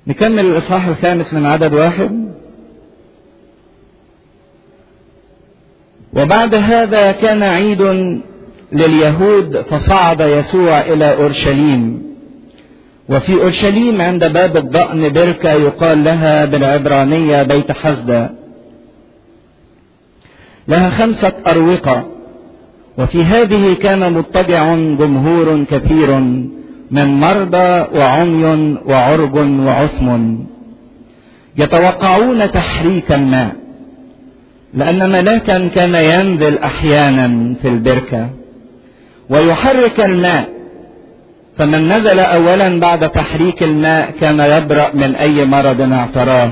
نكمل الإصحاح 5 من عدد 1. وبعد هذا كان عيد لليهود فصعد يسوع إلى أورشليم، وفي أورشليم عند باب الضأن بركة يقال لها بالعبرانية بيت حزدة، لها 5 أروقة، وفي هذه كان مضطجع جمهور كثير من مرضى وعمي وعرج وعثم يتوقعون تحريك الماء، لأن ملاكا كان ينزل أحيانا في البركة ويحرك الماء، فمن نزل أولا بعد تحريك الماء كان يبرأ من أي مرض اعتراه.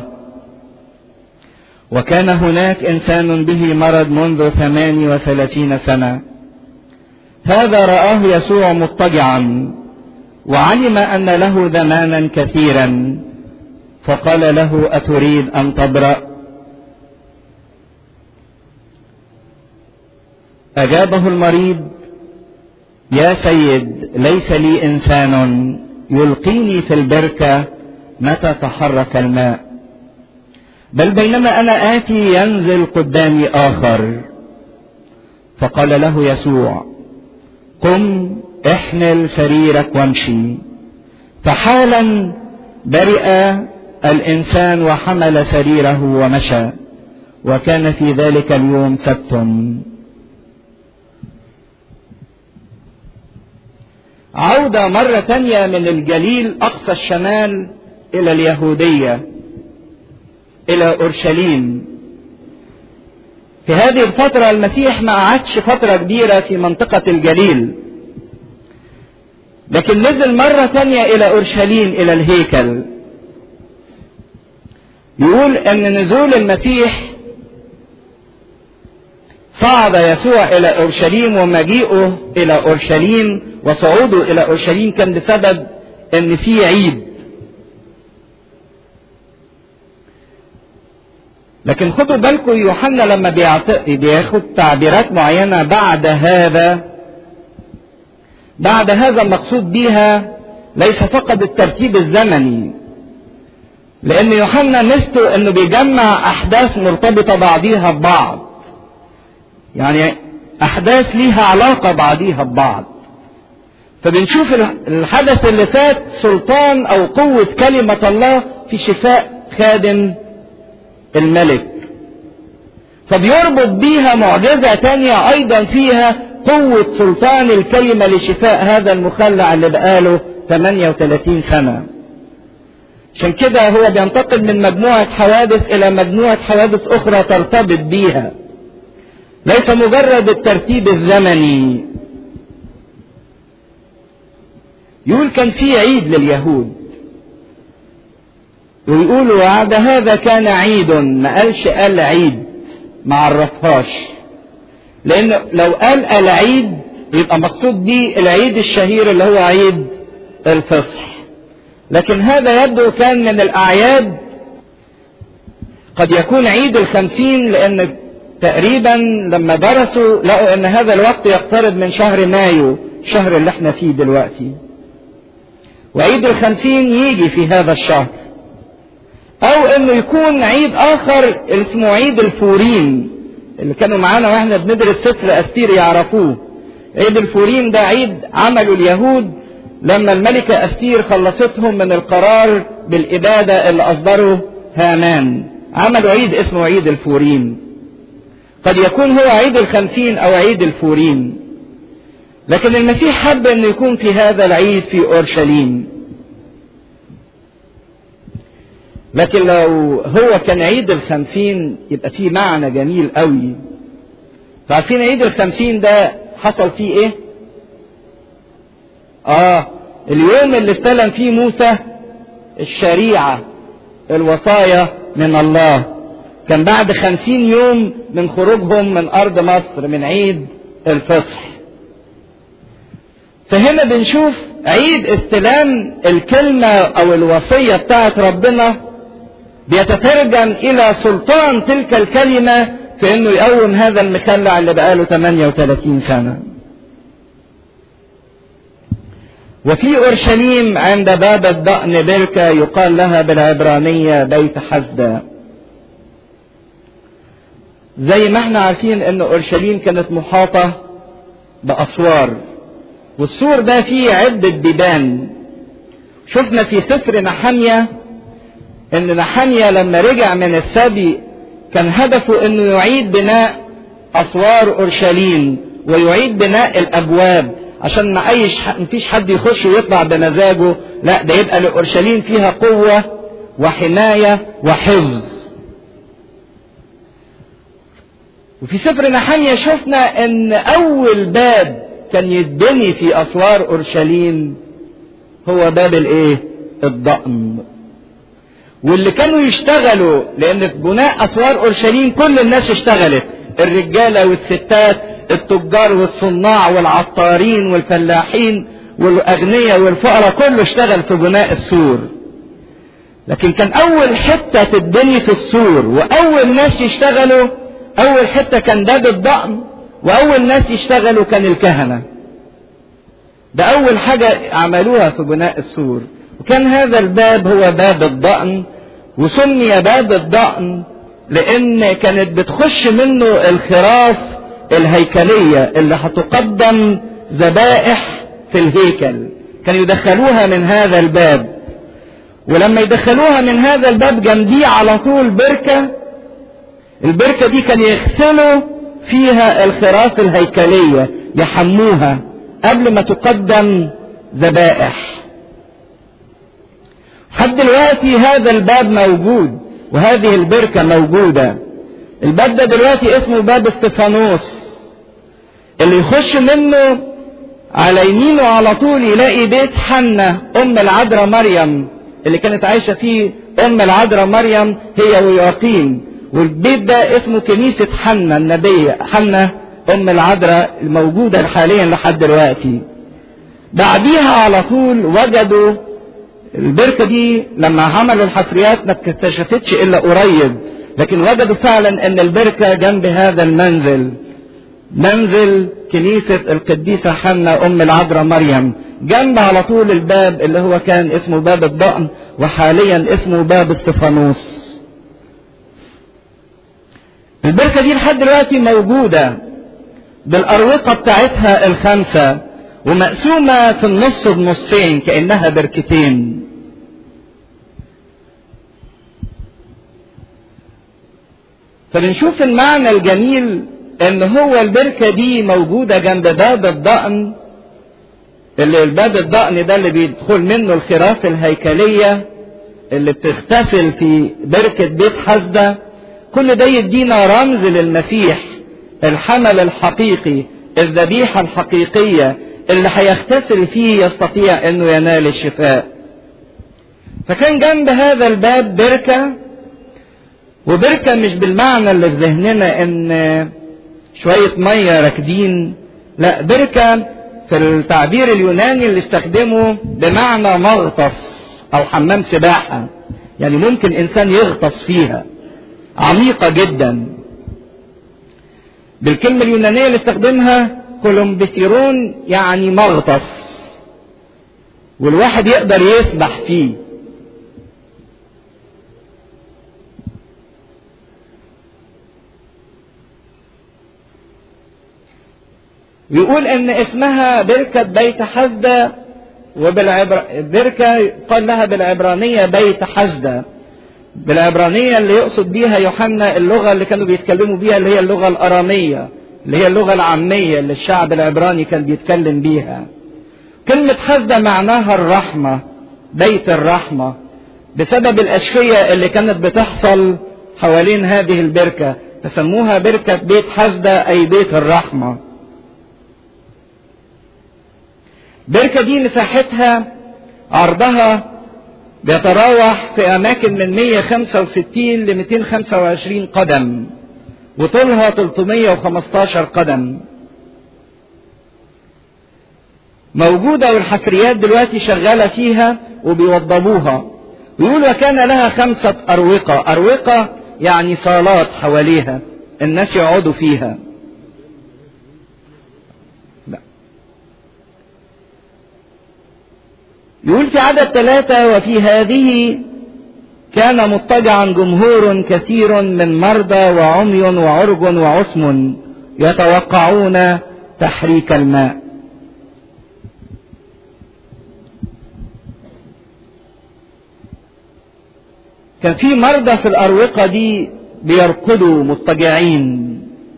وكان هناك إنسان به مرض منذ 38 سنة، هذا رآه يسوع مضطجعا وعلم أن له زمانا كثيرا، فقال له: أتريد أن تبرأ؟ أجابه المريض: يا سيد، ليس لي إنسان يلقيني في البركة متى تحرك الماء، بل بينما أنا آتي ينزل قدامي آخر. فقال له يسوع: قم احمل سريرك وامشي. فحالا برئ الإنسان وحمل سريره ومشى، وكان في ذلك اليوم سبت. عودة مرة تانية من الجليل أقصى الشمال إلى اليهودية، إلى أورشليم. في هذه الفترة المسيح ما قعدش فترة كبيرة في منطقة الجليل، لكن نزل مرة تانية إلى أورشليم، إلى الهيكل. يقول أن نزول المسيح، صعد يسوع إلى أورشليم، ومجيئه إلى أورشليم وصعوده إلى أورشليم كان بسبب أن في عيد. لكن خدوا بالكم يوحنا لما بياخد تعبيرات معينة بعد هذا المقصود بيها ليس فقط الترتيب الزمني، لأن يوحنا ميزته أنه بيجمع أحداث مرتبطة بعضيها ببعض، يعني أحداث ليها علاقة بعضيها ببعض. فبنشوف الحدث اللي فات سلطان أو قوة كلمة الله في شفاء خادم الملك، فبيربط بيها معجزة تانية أيضا فيها قوة سلطان الكلمة لشفاء هذا المخلع اللي بقاله 38 سنة. عشان كده هو بينتقل من مجموعة حوادث إلى مجموعة حوادث أخرى ترتبط بيها، ليس مجرد الترتيب الزمني. يقول كان في عيد لليهود، ويقولوا بعد هذا كان عيد، ما قال عيد، ما عرفهاش، لأن لو قال العيد يبقى مقصود بيه العيد الشهير اللي هو عيد الفصح، لكن هذا يبدو كان من الأعياد، قد يكون عيد 50، لأن تقريبا لما درسوا لقوا ان هذا الوقت يقترب من شهر مايو، الشهر اللي احنا فيه دلوقتي، وعيد 50 يجي في هذا الشهر، او انه يكون عيد اخر اسمه عيد الفوريم، اللي كانوا معانا واحنا بندرس سفر أستير يعرفوه. عيد الفوريم ده عيد عملوا اليهود لما الملكة أستير خلصتهم من القرار بالإبادة اللي أصدره هامان، عملوا عيد اسمه عيد الفوريم. قد يكون هو عيد 50 أو عيد الفوريم، لكن المسيح حب أن يكون في هذا العيد في أورشليم. لكن لو هو كان عيد 50 يبقى فيه معنى جميل قوي. فعارفين عيد 50 ده حصل فيه ايه؟ اليوم اللي استلم فيه موسى الشريعة، الوصايا من الله، كان بعد 50 يوم من خروجهم من أرض مصر، من عيد الفصح. فهنا بنشوف عيد استلام الكلمة أو الوصية بتاعت ربنا بيتترجم إلى سلطان تلك الكلمة في إنه يقوم هذا المخلع اللي بقاله 38 سنة. وفي أورشليم عند باب الضأن بركة يقال لها بالعبرانية بيت حسدة. زي ما احنا عارفين ان أورشليم كانت محاطة بأسوار، والسور ده فيه عدة بيبان. شفنا في سفر نحمية ان نحمية لما رجع من السبي كان هدفه انه يعيد بناء أسوار أورشليم ويعيد بناء الأبواب، عشان ما فيش حد يخش ويطلع بمزاجه، لا ده يبقى لأورشليم فيها قوة وحماية وحفظ. وفي سفر نحمية شفنا ان اول باب كان يتبني في اسوار اورشليم هو باب الضأن. واللي كانوا يشتغلوا، لان في بناء اسوار اورشليم كل الناس اشتغلت، الرجالة والستات، التجار والصناع والعطارين والفلاحين والاغنياء والفقراء، كله اشتغل في بناء السور. لكن كان اول حتة تتبني في السور واول ناس يشتغلوا، اول حتة كان باب الضأن، واول ناس يشتغلوا كان الكهنة. ده اول حاجة عملوها في بناء السور، وكان هذا الباب هو باب الضأن. وسمي باب الضأن لان كانت بتخش منه الخراف الهيكلية اللي هتقدم ذبائح في الهيكل، كانوا يدخلوها من هذا الباب. ولما يدخلوها من هذا الباب جنبيه على طول بركة، البركة دي كان يغسلوا فيها الخراف الهيكلية، يحموها قبل ما تقدم ذبائح. حد دلوقتي هذا الباب موجود وهذه البركة موجودة. الباب ده دلوقتي اسمه باب استفانوس، اللي يخش منه على يمينه على طول يلاقي بيت حنة ام العذراء مريم اللي كانت عايشة فيه ام العذراء مريم هي ويقين. والبيت ده اسمه كنيسة حنة النبية، حنة ام العذراء الموجودة حاليا لحد دلوقتي. بعديها على طول وجدوا البركة دي، لما عملوا الحفريات ما اكتشفتش الا قريب، لكن وجدوا فعلا ان البركة جنب هذا المنزل، منزل كنيسة القديسة حنة ام العذراء مريم، جنب على طول الباب اللي هو كان اسمه باب الضأن وحاليا اسمه باب استفانوس. البركة دي لحد دلوقتي موجودة بالأروقة بتاعتها الخمسة، ومقسومة في النص بنصين كأنها بركتين. فبنشوف المعنى الجميل ان هو البركة دي موجودة جنب باب الضأن، اللي الباب الضأن ده اللي بيدخل منه الخراف الهيكلية اللي بتغتسل في بركة بيت حسدة. كل ده يدينا رمز للمسيح الحمل الحقيقي، الذبيحة الحقيقية اللي هيغتسل فيه يستطيع انه ينال الشفاء. فكان جنب هذا الباب بركة، وبركة مش بالمعنى اللي في ذهننا ان شوية مية راكدين، لا، بركة في التعبير اليوناني اللي استخدمه بمعنى مغطس او حمام سباحة، يعني ممكن انسان يغطس فيها، عميقة جدا. بالكلمة اليونانية اللي استخدمها كولومبيثيرون، يعني مغطس، والواحد يقدر يسبح فيه. يقول ان اسمها بركة بيت حسدة، بركة قال لها بالعبرانية بيت حسدة. بالعبرانية اللي يقصد بيها يوحنا اللغة اللي كانوا بيتكلموا بيها، اللي هي اللغة الأرامية، اللي هي اللغة العامية اللي الشعب العبراني كان بيتكلم بيها. كلمة حسدة معناها الرحمة، بيت الرحمة، بسبب الأشفية اللي كانت بتحصل حوالين هذه البركة، فسموها بركة بيت حسدة أي بيت الرحمة. بركة دي مساحتها عرضها بيتراوح في أماكن من 165 ل 225 قدم، وطولها 315 قدم. موجودة والحفريات دلوقتي شغالة فيها وبيوضبوها. ويقول وكان لها 5 أروقة، أروقة يعني صالات حواليها الناس يقعدوا فيها. لا. يقول في عدد 3: وفي هذه كان مضطجعا جمهور كثير من مرضى وعمي وعرج وعصم يتوقعون تحريك الماء. كان في مرضى في الأروقة دي بيرقدوا مضطجعين،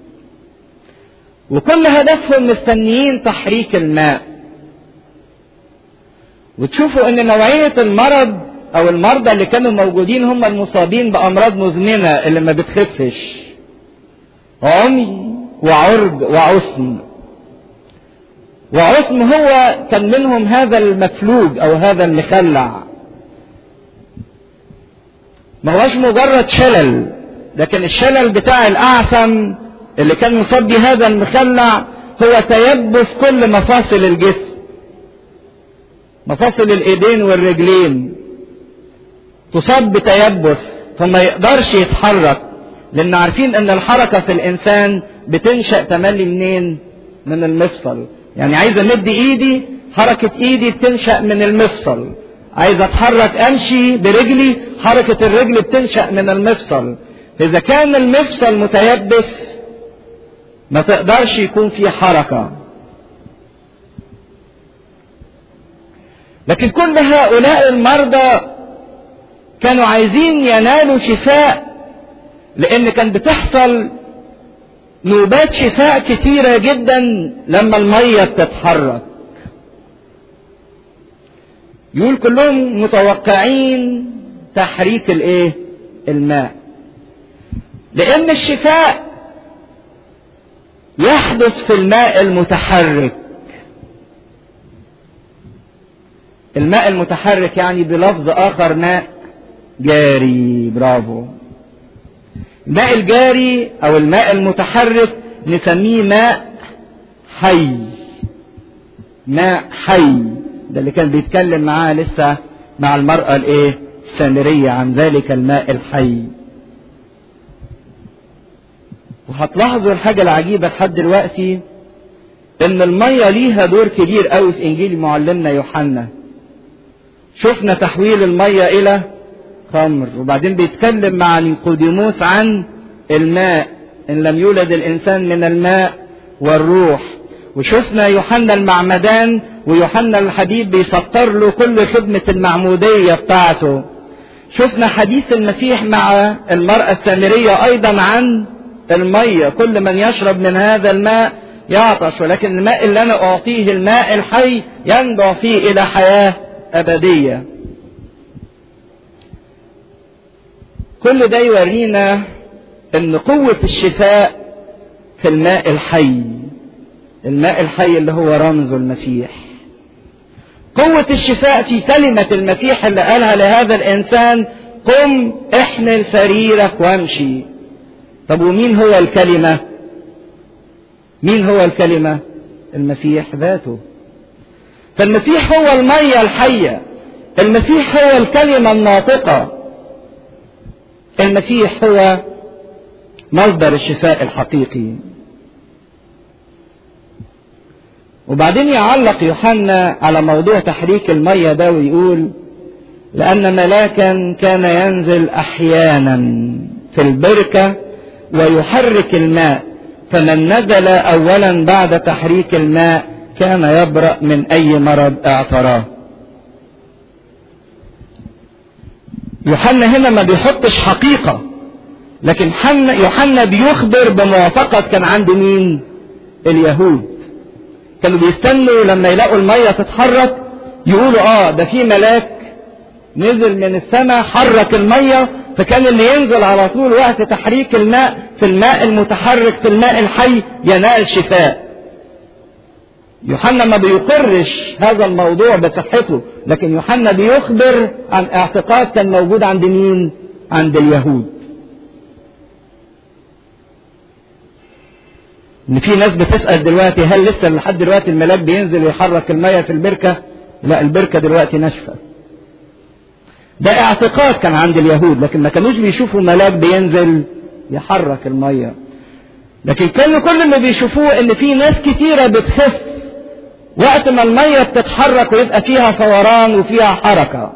وكل هدفهم مستنيين تحريك الماء. وتشوفوا ان نوعية المرض او المرضى اللي كانوا موجودين هم المصابين بامراض مزمنة اللي ما بتخفش، عمي وعرج وعصم. وعصم هو كان منهم هذا المفلوج او هذا المخلع، ما هوش مجرد شلل، لكن الشلل بتاع الاعثم اللي كان مصاب بهذا المخلع هو تيبس كل مفاصل الجسم، مفاصل الايدين والرجلين تصاب بتيبس، فما يقدرش يتحرك. لان عارفين ان الحركة في الانسان بتنشأ تملي منين؟ من المفصل. يعني عايز امد ايدي، حركة ايدي بتنشأ من المفصل. عايز اتحرك امشي برجلي، حركة الرجل بتنشأ من المفصل. اذا كان المفصل متيبس ما تقدرش يكون في حركة. لكن كل هؤلاء المرضى كانوا عايزين ينالوا شفاء، لان كان بتحصل نوبات شفاء كتيرة جدا لما المية بتتحرك. يقول كلهم متوقعين تحريك الماء، لان الشفاء يحدث في الماء المتحرك. الماء المتحرك يعني بلفظ اخر ماء جاري. برافو. الماء الجاري او الماء المتحرك نسميه ماء حي. ماء حي ده اللي كان بيتكلم معاه لسه مع المرأة السامرية عن ذلك الماء الحي. وهتلاحظوا الحاجة العجيبة لحد دلوقتي ان المية ليها دور كبير قوي في انجيل معلمنا يوحنا. شفنا تحويل المية الى خمر، وبعدين بيتكلم مع نيقوديموس عن الماء ان لم يولد الانسان من الماء والروح. وشفنا يوحنا المعمدان ويوحنا الحبيب بيسطر له كل خدمة المعمودية بتاعته. شفنا حديث المسيح مع المرأة السامرية ايضا عن المية، كل من يشرب من هذا الماء يعطش، ولكن الماء اللي انا اعطيه الماء الحي ينبع فيه الى حياة ابدية. كل ده يورينا ان قوة الشفاء في الماء الحي. الماء الحي اللي هو رمز المسيح. قوة الشفاء في كلمة المسيح اللي قالها لهذا الانسان: قم احمل سريرك وامشي. طب ومين هو الكلمة؟ مين هو الكلمة؟ المسيح ذاته. فالمسيح هو المية الحية، المسيح هو الكلمة الناطقة، المسيح هو مصدر الشفاء الحقيقي. وبعدين يعلق يوحنا على موضوع تحريك المية ده ويقول: لأن ملاكا كان ينزل أحيانا في البركة ويحرك الماء، فمن نزل أولا بعد تحريك الماء كان يبرأ من أي مرض اعتراه. يوحنا هنا ما بيحطش حقيقة، لكن يوحنا بيخبر بموافقة كان عند مين؟ اليهود. كانوا بيستنوا لما يلاقوا المية تتحرك يقولوا ده في ملاك نزل من السماء حرك المية، فكان اللي ينزل على طول وقت تحريك الماء في الماء المتحرك في الماء الحي ينال شفاء. يوحنا ما بيقرش هذا الموضوع بصحته، لكن يوحنا بيخبر عن اعتقاد كان موجود عند مين؟ عند اليهود. ان في ناس بتسأل دلوقتي: هل لسه لحد دلوقتي الملاك بينزل ويحرك المية في البركة؟ لا، البركة دلوقتي ناشفة. ده اعتقاد كان عند اليهود، لكن ما كانوش بيشوفوا ملاك بينزل يحرك المية. لكن كانوا كل اللي بيشوفوه ان في ناس كتيرة بتخف وقت ما المية بتتحرك ويبقى فيها فوران وفيها حركة.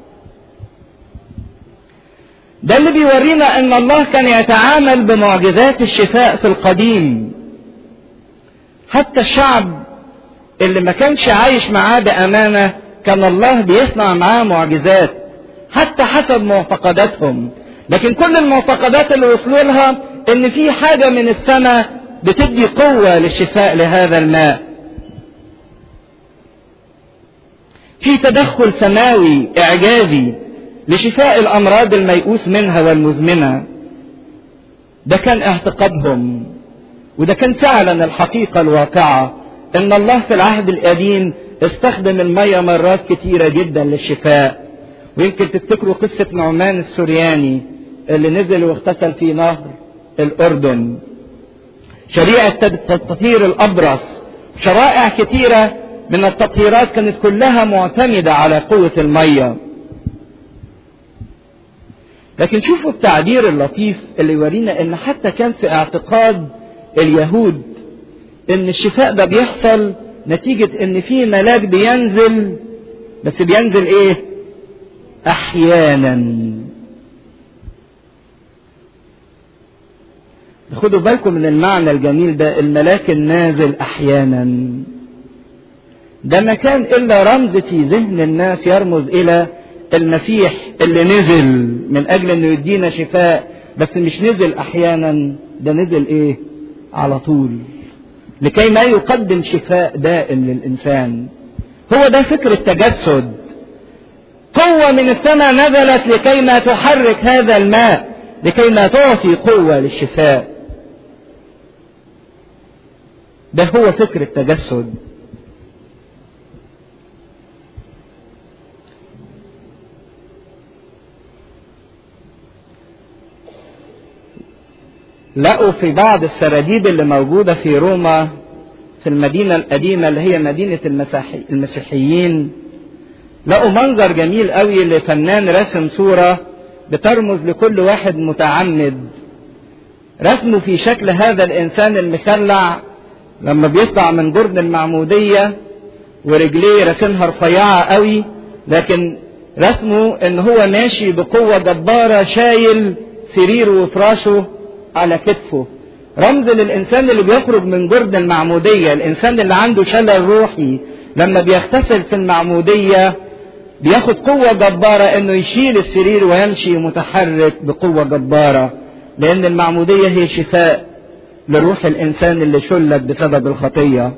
ده اللي بيورينا ان الله كان يتعامل بمعجزات الشفاء في القديم. حتى الشعب اللي ما كانش عايش معاه بأمانة كان الله بيصنع معاه معجزات حتى حسب معتقداتهم، لكن كل المعتقدات اللي وصلوا لها ان في حاجة من السماء بتدي قوة للشفاء لهذا الماء. في تدخل سماوي اعجازي لشفاء الامراض الميؤوس منها والمزمنة. ده كان اعتقادهم، وده كان فعلا الحقيقة الواقعة، ان الله في العهد القديم استخدم المية مرات كتيرة جدا للشفاء. ويمكن تفتكروا قصة نعمان السورياني اللي نزل واغتسل في نهر الأردن، شريعة تطهير الأبرص، شرائع كتيرة من التطهيرات كانت كلها معتمدة على قوة المية. لكن شوفوا التعبير اللطيف اللي يورينا ان حتى كان في اعتقاد اليهود ان الشفاء ده بيحصل نتيجة ان في ملاك بينزل، بس بينزل ايه؟ احيانا. خدوا بالكم من المعنى الجميل ده، الملاك النازل احيانا. ده ما كان الا رمز في ذهن الناس يرمز الى المسيح اللي نزل من اجل انه يدينا شفاء، بس مش نزل احيانا، ده نزل ايه؟ على طول، لكي ما يقدم شفاء دائم للانسان. هو ده فكر التجسد. قوة من السماء نزلت لكي ما تحرك هذا الماء، لكي ما تعطي قوة للشفاء. ده هو فكر التجسد. لقوا في بعض السراديب اللي موجودة في روما في المدينة القديمة اللي هي مدينة المسيحيين، لقوا منظر جميل قوي لفنان رسم صورة بترمز لكل واحد متعمد. رسمه في شكل هذا الإنسان المخلع لما بيطلع من جرن المعمودية ورجليه رسمها رفيعة قوي، لكن رسمه ان هو ماشي بقوة جبارة شايل سريره وفراشه على كتفه، رمز للإنسان اللي بيخرج من جرن المعمودية. الإنسان اللي عنده شلل روحي لما بيغتسل في المعمودية بياخد قوة جبارة انه يشيل السرير ويمشي متحرك بقوة جبارة، لأن المعمودية هي شفاء لروح الإنسان اللي شلت بسبب الخطية.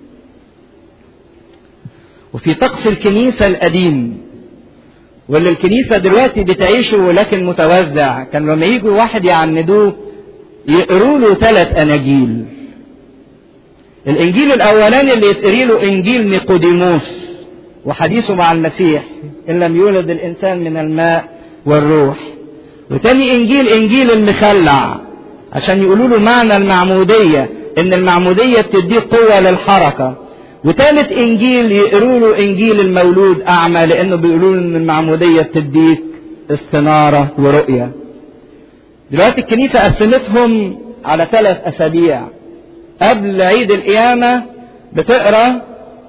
وفي طقس الكنيسة القديم واللي الكنيسة دلوقتي بتعيشه ولكن متوزع، كان لما يجوا واحد يعمدوه يقروا له 3 أناجيل. الإنجيل الأولاني اللي يتقري له إنجيل نيقوديموس وحديثه مع المسيح إن لم يولد الإنسان من الماء والروح. وتاني إنجيل إنجيل المخلع عشان يقولوا له معنى المعمودية، إن المعمودية بتديه قوة للحركة. وثالث إنجيل يقروا له إنجيل المولود أعمى، لأنه بيقولوا له إن المعمودية بتديك استنارة ورؤية. دلوقتي الكنيسة قسمتهم على 3 أسابيع. قبل عيد القيامة بتقرأ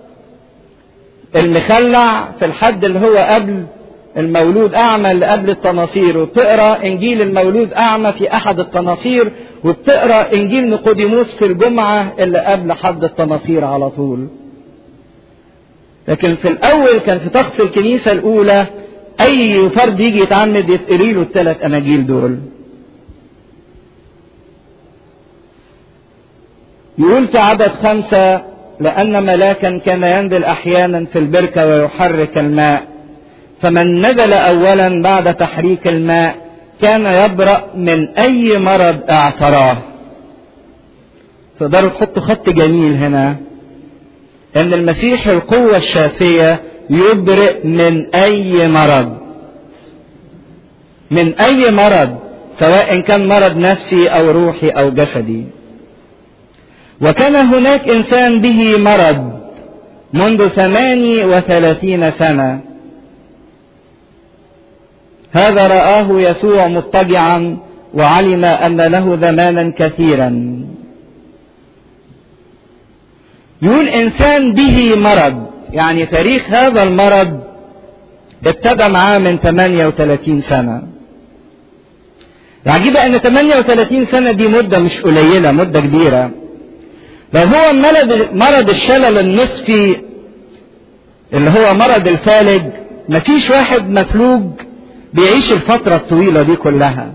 المخلع في الحد اللي هو قبل المولود أعمى اللي قبل التناصير، وبتقرأ إنجيل المولود أعمى في أحد التناصير، وبتقرأ إنجيل نيقوديموس في الجمعة اللي قبل حد التناصير على طول. لكن في الأول كان في طقس الكنيسة الأولى أي فرد يجي يتعمد يتقري له ال3 أناجيل دول. يقول في عدد 5: لأن ملاكا كان ينزل أحيانا في البركة ويحرك الماء، فمن نزل أولا بعد تحريك الماء كان يبرأ من أي مرض اعتراه. تقدروا تحطوا خط جميل هنا، أن المسيح القوة الشافية يبرئ من أي مرض، من أي مرض، سواء كان مرض نفسي أو روحي أو جسدي. وكان هناك إنسان به مرض منذ 38 سنة، هذا رآه يسوع مضطجعا وعلم أن له زمانا كثيرا. يقول إنسان به مرض، يعني تاريخ هذا المرض ابتدى معاه من 38 سنة. العجيبة ان 38 سنة دي مدة مش قليلة، مدة كبيرة. لو هو مرض الشلل النصفي اللي هو مرض الفالج، مفيش واحد مفلوج بيعيش الفترة الطويلة دي كلها.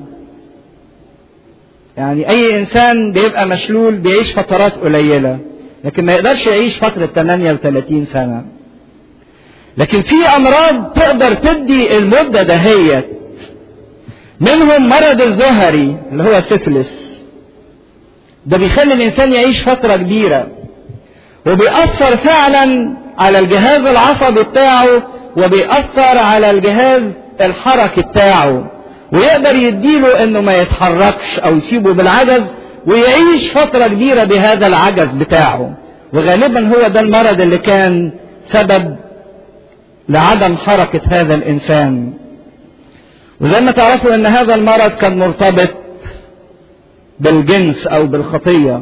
يعني اي انسان بيبقى مشلول بيعيش فترات قليلة، لكن ما يقدرش يعيش فترة 38 سنة. لكن في امراض تقدر تدي المدة دهيت، منهم مرض الزهري اللي هو سيفلس. ده بيخلي الانسان يعيش فترة كبيرة، وبيأثر فعلا على الجهاز العصبي بتاعه، وبيأثر على الجهاز الحركي بتاعه، ويقدر يديله انه ما يتحركش او يسيبه بالعجز، ويعيش فترة كبيرة بهذا العجز بتاعه. وغالبا هو ده المرض اللي كان سبب لعدم حركة هذا الانسان. وزي ما تعرفوا ان هذا المرض كان مرتبط بالجنس او بالخطية،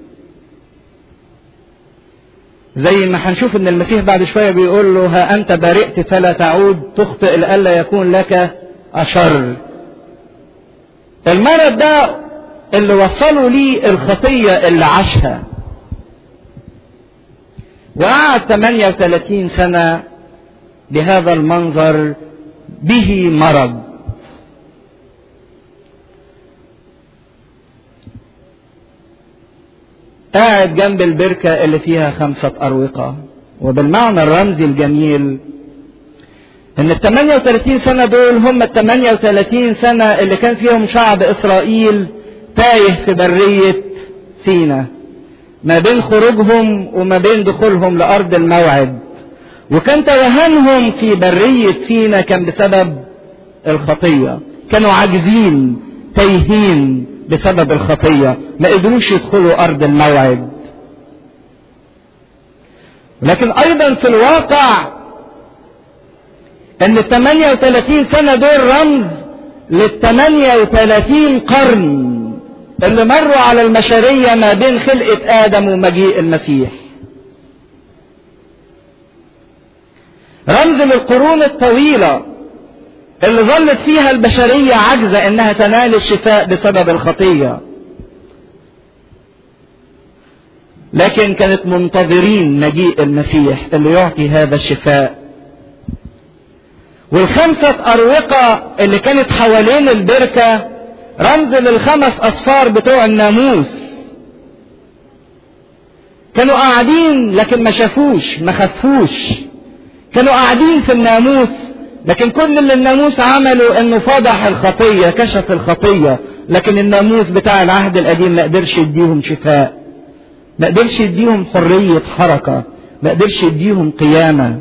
زي ما هنشوف ان المسيح بعد شوية بيقول له ها انت برئت فلا تعود تخطئ لئلا يكون لك اشر. المرض ده اللي وصلوا ليه الخطية اللي عاشها، وقعد 38 سنة بهذا المنظر، به مرض. قاعد جنب البركة اللي فيها 5 أروقة. وبالمعنى الرمزي الجميل ان ال 38 سنة دول هم ال 38 سنة اللي كان فيهم شعب إسرائيل تايه في برية سيناء، ما بين خروجهم وما بين دخولهم لأرض الموعد. وكان توهانهم في برية سيناء كان بسبب الخطية، كانوا عاجزين تايهين بسبب الخطية، ما قدروش يدخلوا أرض الموعد. لكن أيضا في الواقع أن 38 سنة دول رمز لل 38 قرن اللي مروا على البشرية ما بين خلقة آدم ومجيء المسيح. رمز للقرون الطويلة اللي ظلت فيها البشرية عاجزة انها تنال الشفاء بسبب الخطية، لكن كانت منتظرين مجيء المسيح اللي يعطي هذا الشفاء. وال5 أروقة اللي كانت حوالين البركة رمز لل5 أصفار بتوع الناموس. كانوا قاعدين لكن ما شافوش ما خفوش، كانوا قاعدين في الناموس، لكن كل اللي الناموس عمله انه فضح الخطية، كشف الخطية. لكن الناموس بتاع العهد القديم ما قدرش يديهم شفاء، ما قدرش يديهم حرية حركة، ما قدرش يديهم قيامة.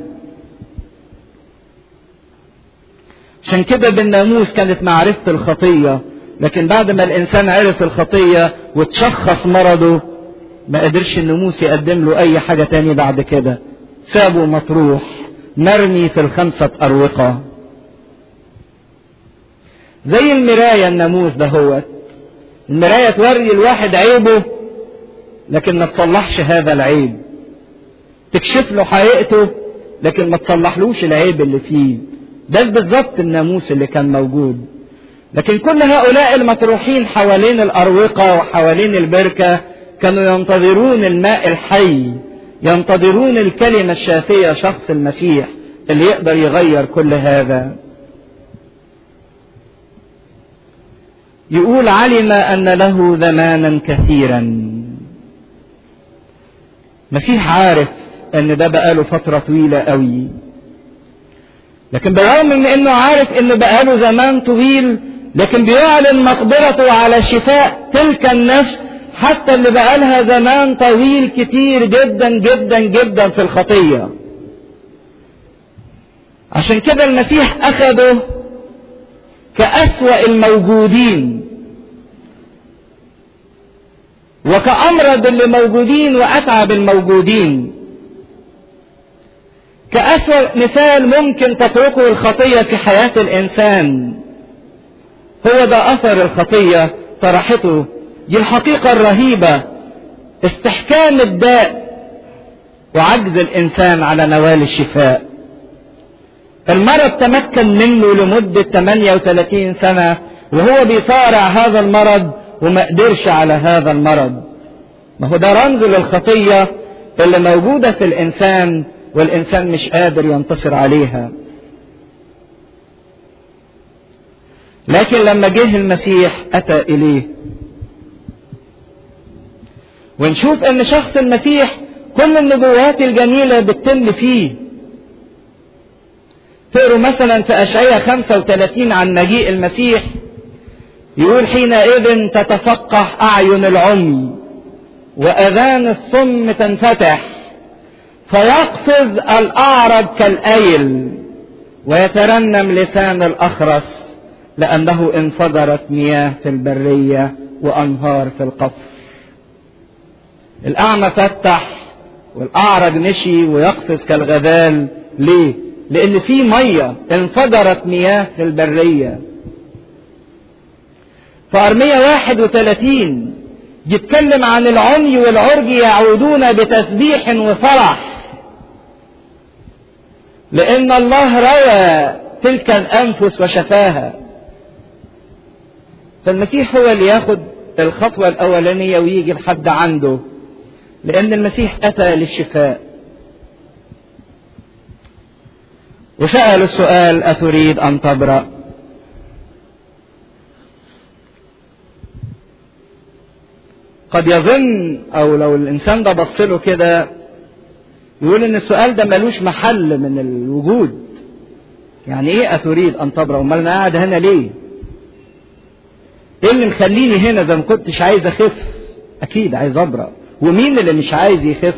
عشان كده بالناموس كانت معرفة الخطية، لكن بعد ما الانسان عرف الخطية وتشخص مرضه ما قدرش الناموس يقدم له اي حاجة تاني بعد كده، سابه مطروح مرمي في ال5 أروقة. زي المراية الناموس ده، هو المراية توري الواحد عيبه لكن ما تصلحش هذا العيب، تكشف له حقيقته لكن ما تصلحلوش العيب اللي فيه. ده بالظبط الناموس اللي كان موجود. لكن كل هؤلاء المطروحين حوالين الأروقة وحوالين البركة كانوا ينتظرون الماء الحي، ينتظرون الكلمة الشافية، شخص المسيح اللي يقدر يغير كل هذا. يقول علم أن له زمانا كثيرا. مسيح عارف أن ده بقاله فترة طويلة قوي، لكن بالرغم من أنه عارف أنه بقاله زمان طويل، لكن بيعلن مقدرته على شفاء تلك النفس حتى اللي بقالها زمان طويل كتير جدا جدا جدا في الخطية. عشان كده المسيح أخده كأسوأ الموجودين وكأمرض اللي موجودين وأتعب الموجودين، كأسوأ مثال ممكن تتركه الخطية في حياة الإنسان. هو ده أثر الخطية طرحته. دي الحقيقة الرهيبة، استحكام الداء وعجز الإنسان على نوال الشفاء. المرض تمكن منه لمدة 38 سنة وهو بيصارع هذا المرض وما قدرش على هذا المرض. ما هو ده رمز للخطية اللي موجودة في الإنسان والإنسان مش قادر ينتصر عليها. لكن لما جه المسيح أتى إليه، ونشوف أن شخص المسيح كل النبوات الجميلة بتتم فيه. تقروا مثلا في أشعياء 35 عن مجيء المسيح، يقول حينئذ تتفقح أعين العمي وأذان الصم تنفتح، فيقفز الأعرج كالأيل ويترنم لسان الأخرس، لأنه انفجرت مياه في البرية وأنهار في القفر. الأعمى فتح والأعرج مشي ويقفز كالغزال. ليه؟ لأن في مية، انفجرت مياه في البرية. فأرمية 31 يتكلم عن العمي والعرج يعودون بتسبيح وفرح، لأن الله روى تلك الأنفس وشفاها. فالمسيح هو اللي ياخد الخطوة الأولانية ويجي لحد عنده، لأن المسيح أتى للشفاء. وسأل السؤال: أتريد أن تبرأ؟ قد يظن، أو لو الإنسان ده بصله كده يقول إن السؤال ده ملوش محل من الوجود. يعني إيه أتريد أن تبرأ؟ أمال أنا قاعد هنا ليه؟ إيه اللي مخليني هنا؟ إذا ما كنتش عايز أخف أكيد عايز أبرأ. ومين اللي مش عايز يخف؟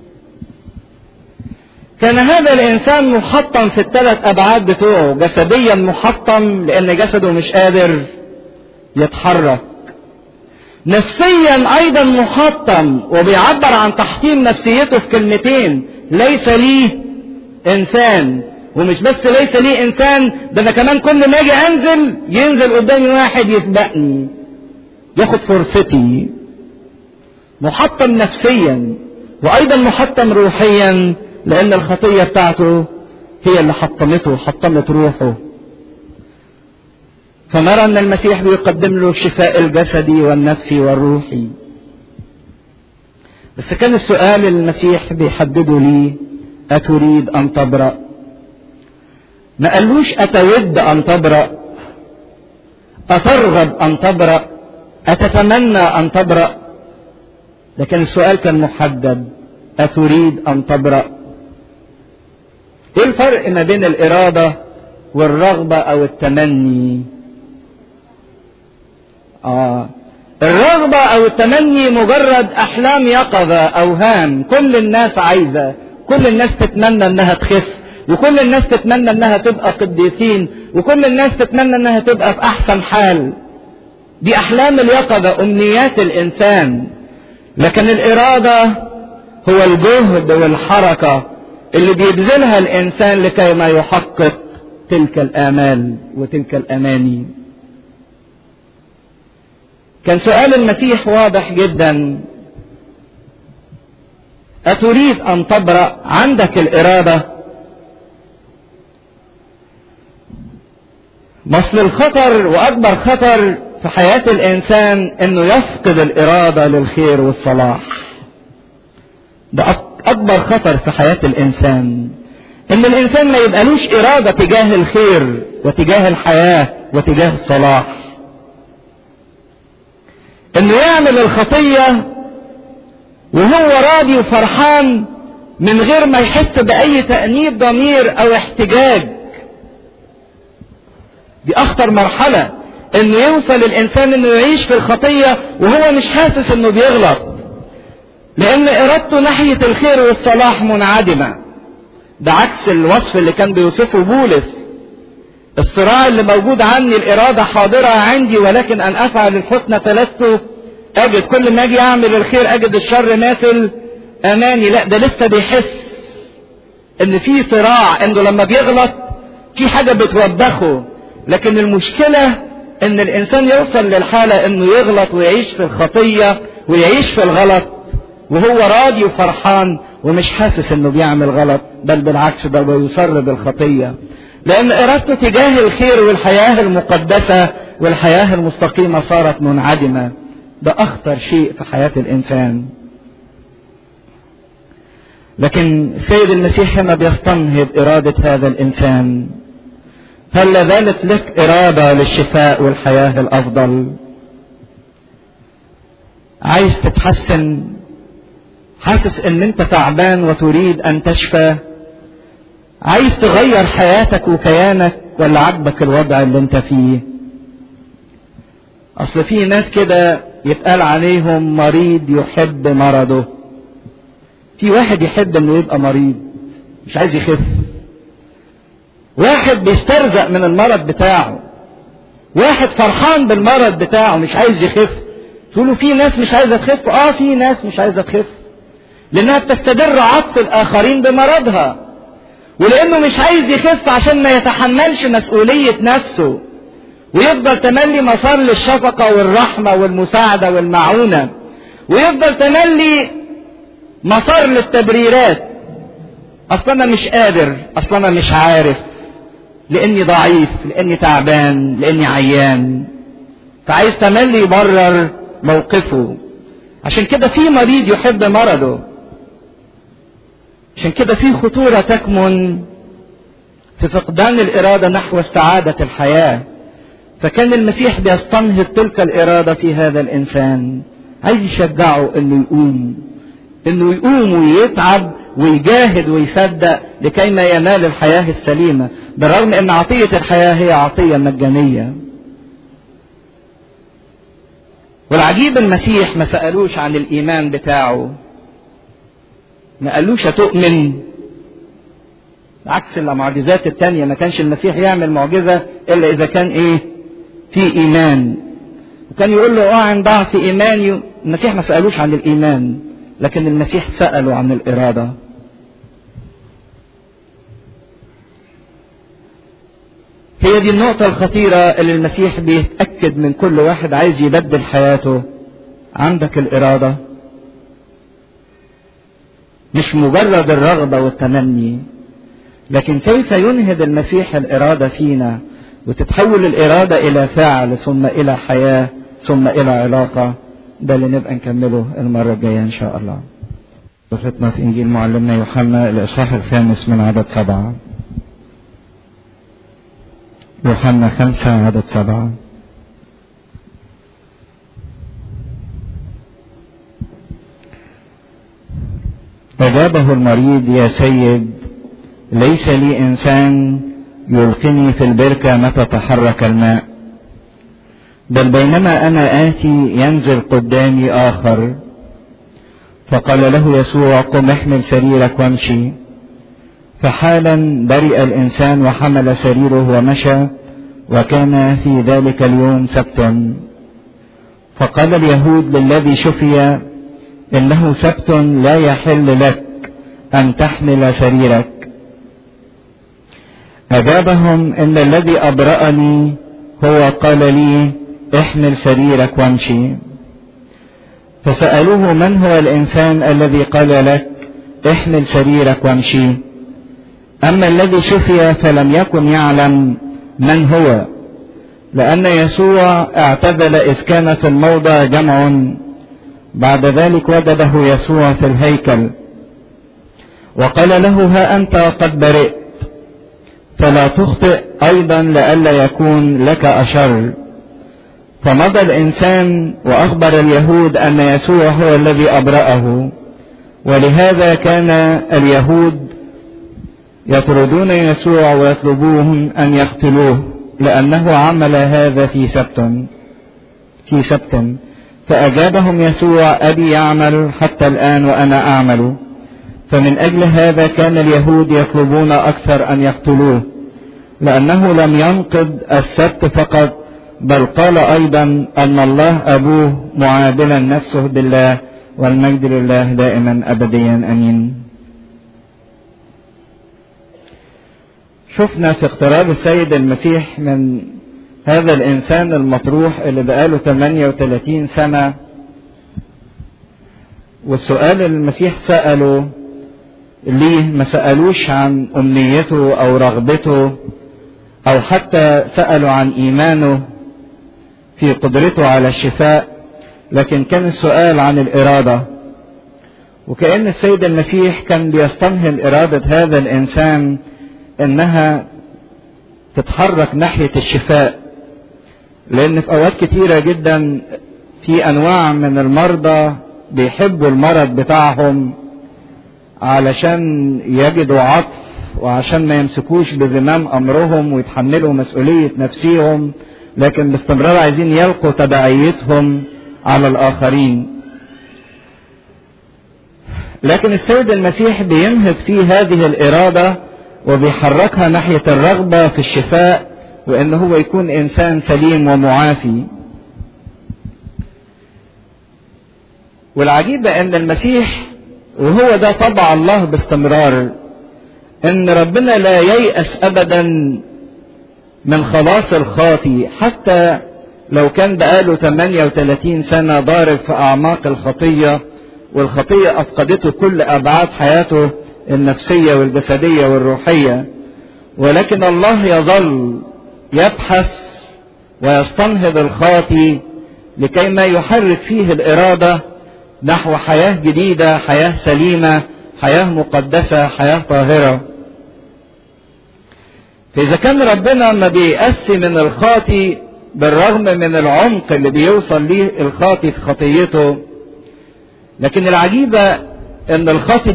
كان هذا الإنسان محطم في الثلاث أبعاد بتوعه. جسديا محطم لأن جسده مش قادر يتحرك. نفسيا أيضا محطم، وبيعبر عن تحطيم نفسيته في كلمتين: ليس لي إنسان. ومش بس ليس لي إنسان، ده أنا كمان كل ما أجي أنزل ينزل قدامي واحد يسبقني ياخد فرصتي. محطم نفسيا وأيضا محطم روحيا، لأن الخطية بتاعته هي اللي حطمت روحه. فنرى أن المسيح بيقدم له الشفاء الجسدي والنفسي والروحي. بس كان السؤال المسيح بيحدده ليه: أتريد أن تبرأ؟ ما قالوش أتود أن تبرأ، أترغب أن تبرأ، أتتمنى أن تبرأ. لكن السؤال كان محدد: أتريد أن تبرأ؟ ايه الفرق ما بين الإرادة والرغبة أو التمني؟ الرغبة أو التمني مجرد أحلام يقظة، أوهام. كل الناس عايزة، كل الناس تتمنى أنها تخف، وكل الناس تتمنى أنها تبقى قديسين، وكل الناس تتمنى أنها تبقى في أحسن حال. دي أحلام اليقظة، أمنيات الإنسان. لكن الإرادة هو الجهد والحركة اللي بيبذلها الإنسان لكي ما يحقق تلك الآمال وتلك الأماني. كان سؤال المسيح واضح جدا: أتريد أن تبرأ؟ عندك الإرادة؟ مثل الخطر وأكبر خطر في حياة الإنسان إنه يفقد الإرادة للخير والصلاح. ده أكبر خطر في حياة الإنسان، إن الإنسان ما يبقالوش إرادة تجاه الخير وتجاه الحياة وتجاه الصلاح. إنه يعمل الخطية وهو راضي وفرحان من غير ما يحس بأي تأنيب ضمير أو احتجاج. دي أخطر مرحلة، إنه يوصل الإنسان إنه يعيش في الخطية وهو مش حاسس إنه بيغلط، لأن إرادته ناحية الخير والصلاح منعدمة. ده عكس الوصف اللي كان بيوصفه بولس: الصراع اللي موجود عني، الإرادة حاضرة عندي ولكن أن أفعل الحسنى فلست أجد، كل ما أجي أعمل الخير أجد الشر ماثل أماني. لا، ده لسه بيحس إن في صراع، إنه لما بيغلط في حاجة بتوبخه. لكن المشكلة إن الإنسان يوصل للحالة إنه يغلط ويعيش في الخطية ويعيش في الغلط وهو راضي وفرحان ومش حاسس انه بيعمل غلط، بل بالعكس ده بيصر بالخطية، لان ارادته تجاه الخير والحياة المقدسة والحياة المستقيمة صارت منعدمة. ده اخطر شيء في حياة الانسان. لكن السيد المسيح هنا بيستنهض ارادة هذا الانسان. هل لا زالت لك ارادة للشفاء والحياة الافضل؟ عايز تتحسن؟ حاسس ان انت تعبان وتريد ان تشفى؟ عايز تغير حياتك وكيانك ولا عجبك الوضع اللي انت فيه؟ اصل في ناس كده يتقال عليهم مريض يحب مرضه. في واحد يحب انه يبقى مريض مش عايز يخف، واحد بيسترزق من المرض بتاعه، واحد فرحان بالمرض بتاعه مش عايز يخف. تقولوا في ناس مش عايزة تخف؟ في ناس مش عايزة تخف لانها بتستدر عطف الاخرين بمرضها، ولانه مش عايز يخف عشان ما يتحملش مسؤولية نفسه ويفضل تملي مسار للشفقة والرحمة والمساعدة والمعونة، ويفضل تملي مسار للتبريرات. اصلا انا مش قادر، اصلا انا مش عارف، لاني ضعيف، لاني تعبان، لاني عيان، فعايز تملي يبرر موقفه. عشان كده في مريض يحب مرضه. عشان كده في خطورة تكمن في فقدان الإرادة نحو استعادة الحياة. فكان المسيح بيستنهض تلك الإرادة في هذا الإنسان، عايز يشجعه إنه يقوم ويتعب ويجاهد ويصدق لكي ما ينال الحياة السليمة، بالرغم أن عطية الحياة هي عطية مجانية. والعجيب المسيح ما سألوش عن الإيمان بتاعه، ما قالوش هتؤمن. عكس المعجزات التانية، ما كانش المسيح يعمل معجزة إلا إذا كان في إيمان. وكان يقول له عن ضعف إيماني. المسيح ما سألوش عن الإيمان، لكن المسيح سأله عن الإرادة. هي دي النقطة الخطيرة اللي المسيح بيتأكد من كل واحد عايز يبدل حياته. عندك الإرادة؟ مش مجرد الرغبة والتمني، لكن كيف ينهض المسيح الإرادة فينا وتتحول الإرادة إلى فعل، ثم إلى حياة، ثم إلى علاقة. ده اللي نبقى نكمله المرة الجاية إن شاء الله. قصتنا في إنجيل معلمنا يوحنا الإصحاح 5 من عدد 7. يوحنا 5 عدد 7. أجابه المريض: يا سيد، ليس لي إنسان يلقني في البركة متى تحرك الماء، بل بينما أنا آتي ينزل قدامي آخر. فقال له يسوع: قم احمل سريرك وامشي. فحالا برئ الإنسان وحمل سريره ومشى، وكان في ذلك اليوم سبت. فقال اليهود للذي شفي: إنه سبت، لا يحل لك أن تحمل سريرك. أجابهم: إن الذي أبرأني هو قال لي: احمل سريرك وامشي. فسألوه: من هو الإنسان الذي قال لك احمل سريرك وامشي؟ أما الذي شفي فلم يكن يعلم من هو، لأن يسوع اعتزل إذ كان في الموضع جمع. بعد ذلك وجده يسوع في الهيكل وقال له: ها أنت قد برئت، فلا تخطئ أيضا لئلا يكون لك أشر. فمضى الإنسان وأخبر اليهود أن يسوع هو الذي أبرأه، ولهذا كان اليهود يطردون يسوع ويطلبوهم أن يقتلوه، لأنه عمل هذا في سبت. فأجابهم يسوع: أبي يعمل حتى الآن وأنا أعمل. فمن أجل هذا كان اليهود يطلبون أكثر أن يقتلوه، لأنه لم ينقض السبت فقط، بل قال أيضا أن الله أبوه معادلا نفسه بالله، والمجد لله دائما أبديا أمين. شفنا في اقتراب السيد المسيح من هذا الإنسان المطروح اللي بقاله 38 سنة، والسؤال المسيح سأله: ليه ما سألوش عن أمنيته أو رغبته أو حتى سألوا عن إيمانه في قدرته على الشفاء، لكن كان السؤال عن الإرادة. وكأن السيد المسيح كان بيستمهل إرادة هذا الإنسان إنها تتحرك ناحية الشفاء، لأن في أوقات كتيرة جدا في أنواع من المرضى بيحبوا المرض بتاعهم علشان يجدوا عطف وعشان ما يمسكوش بزمام أمرهم ويتحملوا مسؤولية نفسيهم، لكن باستمرار عايزين يلقوا تبعيتهم على الآخرين. لكن السيد المسيح بينهض في هذه الإرادة وبيحركها ناحية الرغبة في الشفاء وإن هو يكون إنسان سليم ومعافي. والعجيب أن المسيح، وهو ده طبع الله باستمرار، ان ربنا لا ييأس ابدا من خلاص الخاطي، حتى لو كان بقاله 38 سنة ضارب في اعماق الخطية والخطية افقدته كل ابعاد حياته النفسية والجسدية والروحية، ولكن الله يظل يبحث ويستنهض الخاطي لكي ما يحرك فيه الإرادة نحو حياة جديدة، حياة سليمة، حياة مقدسة، حياة طاهرة. فإذا كان ربنا ما بيأس من الخاطي بالرغم من العمق اللي بيوصل ليه الخاطي في خطيته، لكن العجيبة ان الخاطي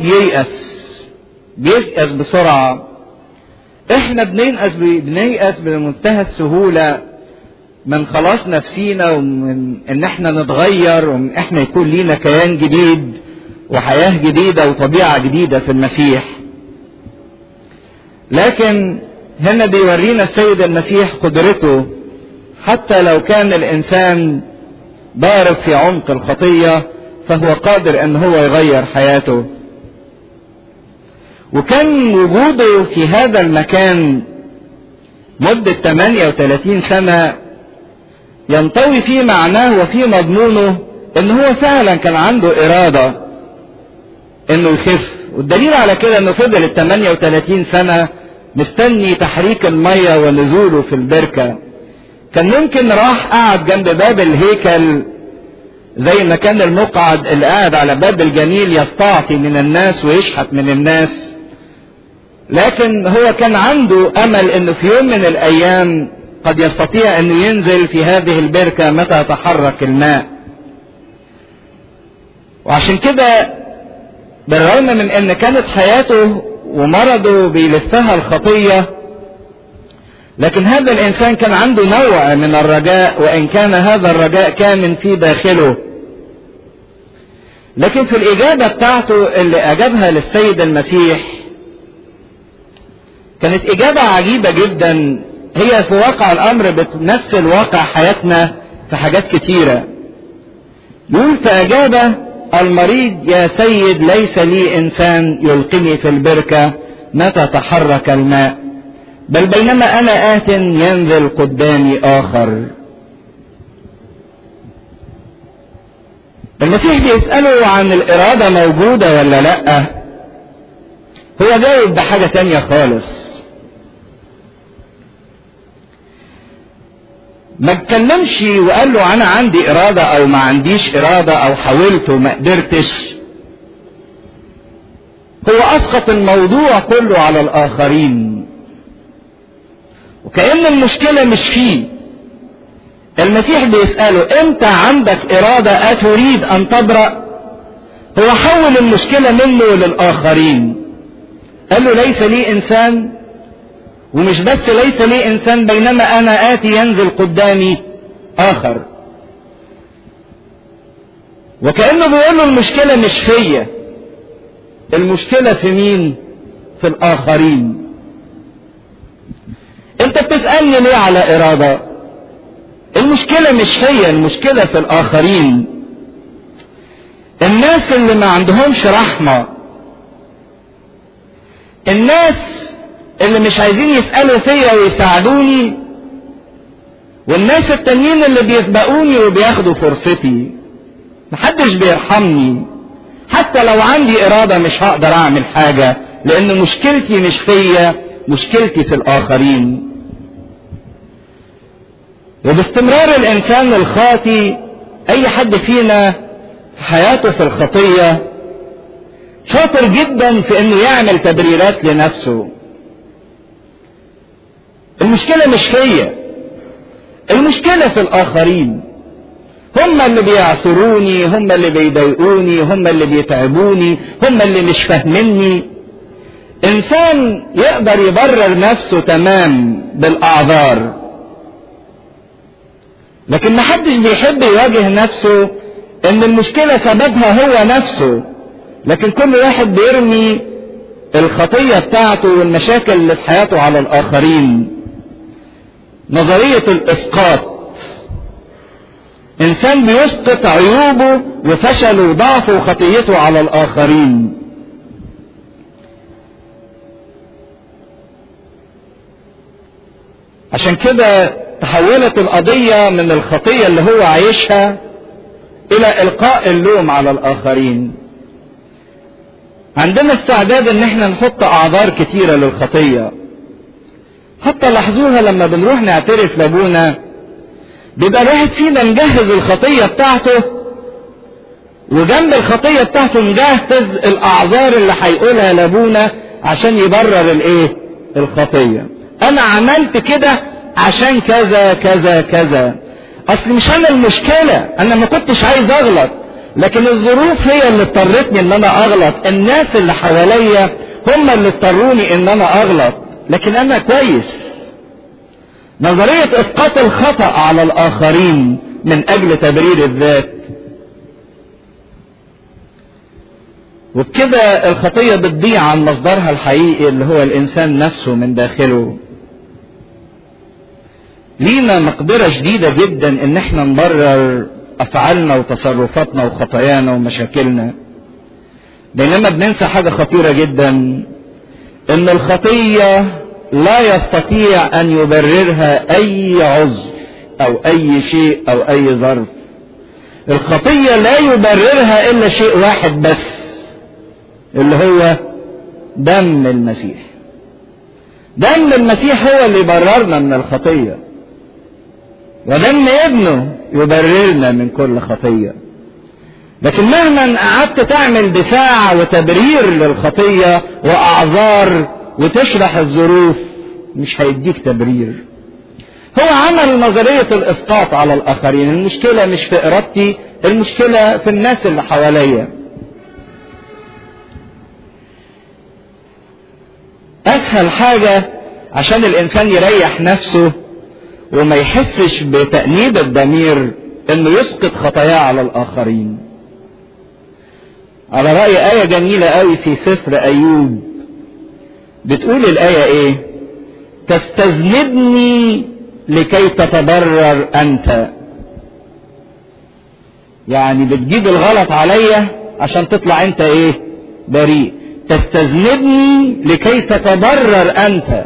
بييأس بسرعة. احنا بنيأس بمنتهى السهولة من خلاص نفسينا ومن ان احنا نتغير ومن احنا يكون لينا كيان جديد وحياة جديدة وطبيعة جديدة في المسيح. لكن هنا بيورينا السيد المسيح قدرته، حتى لو كان الانسان ضارب في عمق الخطية فهو قادر ان هو يغير حياته. وكان وجوده في هذا المكان مدة 38 سنة ينطوي في معناه وفي مضمونه ان هو فعلا كان عنده ارادة انه يخف. والدليل على كده انه فضل 38 سنة مستني تحريك المية ونزوله في البركة. كان ممكن راح قعد جنب باب الهيكل زي ما كان المقعد اللي قاعد على باب الجميل يستعطي من الناس ويشحت من الناس، لكن هو كان عنده امل انه في يوم من الايام قد يستطيع انه ينزل في هذه البركة متى تحرك الماء. وعشان كده بالرغم من ان كانت حياته ومرضه بيلفها الخطية، لكن هذا الانسان كان عنده نوع من الرجاء، وان كان هذا الرجاء كامن في داخله. لكن في الاجابة بتاعته اللي اجابها للسيد المسيح كانت اجابة عجيبة جدا، هي في واقع الامر بتمثل واقع حياتنا في حاجات كتيرة. يقول فاجاب المريض يا سيد ليس لي انسان يلقني في البركة متى تحرك الماء، بل بينما انا آت ينزل قدامي اخر. المسيح بيسأله عن الارادة موجودة ولا لا، هو جاوب بحاجة تانية خالص. ما اتكلمش وقال له انا عندي ارادة او ما عنديش ارادة او حاولت وما قدرتش. هو اسقط الموضوع كله على الاخرين، وكأن المشكلة مش فيه. المسيح بيسأله انت عندك ارادة اتريد ان تبرأ؟ هو حول المشكلة منه للاخرين، قال له ليس لي انسان، ومش بس ليس لي انسان بينما انا آتي ينزل قدامي اخر. وكأنه بيقول له المشكلة مش فيا، المشكلة في مين؟ في الاخرين. انت بتسألني ليه على ارادة؟ المشكلة مش فيا، المشكلة في الاخرين. الناس اللي ما عندهمش رحمة، الناس اللي مش عايزين يسألوا فيا ويساعدوني، والناس التانيين اللي بيسبقوني وبياخدوا فرصتي. محدش بيرحمني، حتى لو عندي إرادة مش هقدر أعمل حاجة، لأن مشكلتي مش فيا، مشكلتي في الآخرين. وباستمرار الإنسان الخاطي، أي حد فينا في حياته في الخطية شاطر جدا في إنه يعمل تبريرات لنفسه. المشكلة مش فيا، المشكلة في الآخرين. هم اللي بيعصروني، هم اللي بيضايقوني، هم اللي بيتعبوني، هم اللي مش فاهميني. إنسان يقدر يبرر نفسه تمام بالأعذار، لكن محدش بيحب يواجه نفسه إن المشكلة سببها هو نفسه. لكن كل واحد بيرمي الخطية بتاعته والمشاكل اللي في حياته على الآخرين. نظرية الإسقاط، إنسان بيسقط عيوبه وفشله وضعفه وخطيته على الآخرين. عشان كده تحولت القضية من الخطية اللي هو عايشها إلى إلقاء اللوم على الآخرين. عندنا استعداد إن احنا نحط أعذار كتيرة للخطية. حتى لاحظوها لما بنروح نعترف لابونا، بيبقى الواحد فينا مجهز الخطية بتاعته، وجنب الخطية بتاعته مجهز الأعذار اللي هيقولها لابونا عشان يبرر الخطية. أنا عملت كده عشان كذا كذا كذا، أصل مش أنا المشكلة، أنا ما كنتش عايز أغلط، لكن الظروف هي اللي اضطرتني إن أنا أغلط، الناس اللي حواليا هم اللي اضطروني إن أنا أغلط، لكن أنا كويس. نظرية إسقاط الخطأ على الآخرين من أجل تبرير الذات. وبكده الخطية بتضيع عن مصدرها الحقيقي اللي هو الإنسان نفسه من داخله. لينا مقدرة شديدة جدا إن احنا نبرر أفعالنا وتصرفاتنا وخطايانا ومشاكلنا، بينما بننسى حاجة خطيرة جدا، إن الخطية لا يستطيع أن يبررها أي عذر أو أي شيء أو أي ظرف. الخطية لا يبررها إلا شيء واحد بس، اللي هو دم المسيح. دم المسيح هو اللي يبررنا من الخطية، ودم ابنه يبررنا من كل خطية. لكن مهما قعدت تعمل دفاع وتبرير للخطية وأعذار وتشرح الظروف، مش هيديك تبرير. هو عمل نظرية الإسقاط على الآخرين. المشكلة مش في إرادتي، المشكلة في الناس اللي حواليا. أسهل حاجة عشان الإنسان يريح نفسه وما يحسش بتأنيب الضمير إنه يسقط خطاياه على الآخرين. على رأي آية جميلة قوي في سفر أيوب، بتقول الآية إيه؟ تستذنبني لكي تتبرر أنت. يعني بتجيب الغلط عليا عشان تطلع أنت بريء. تستذنبني لكي تتبرر أنت.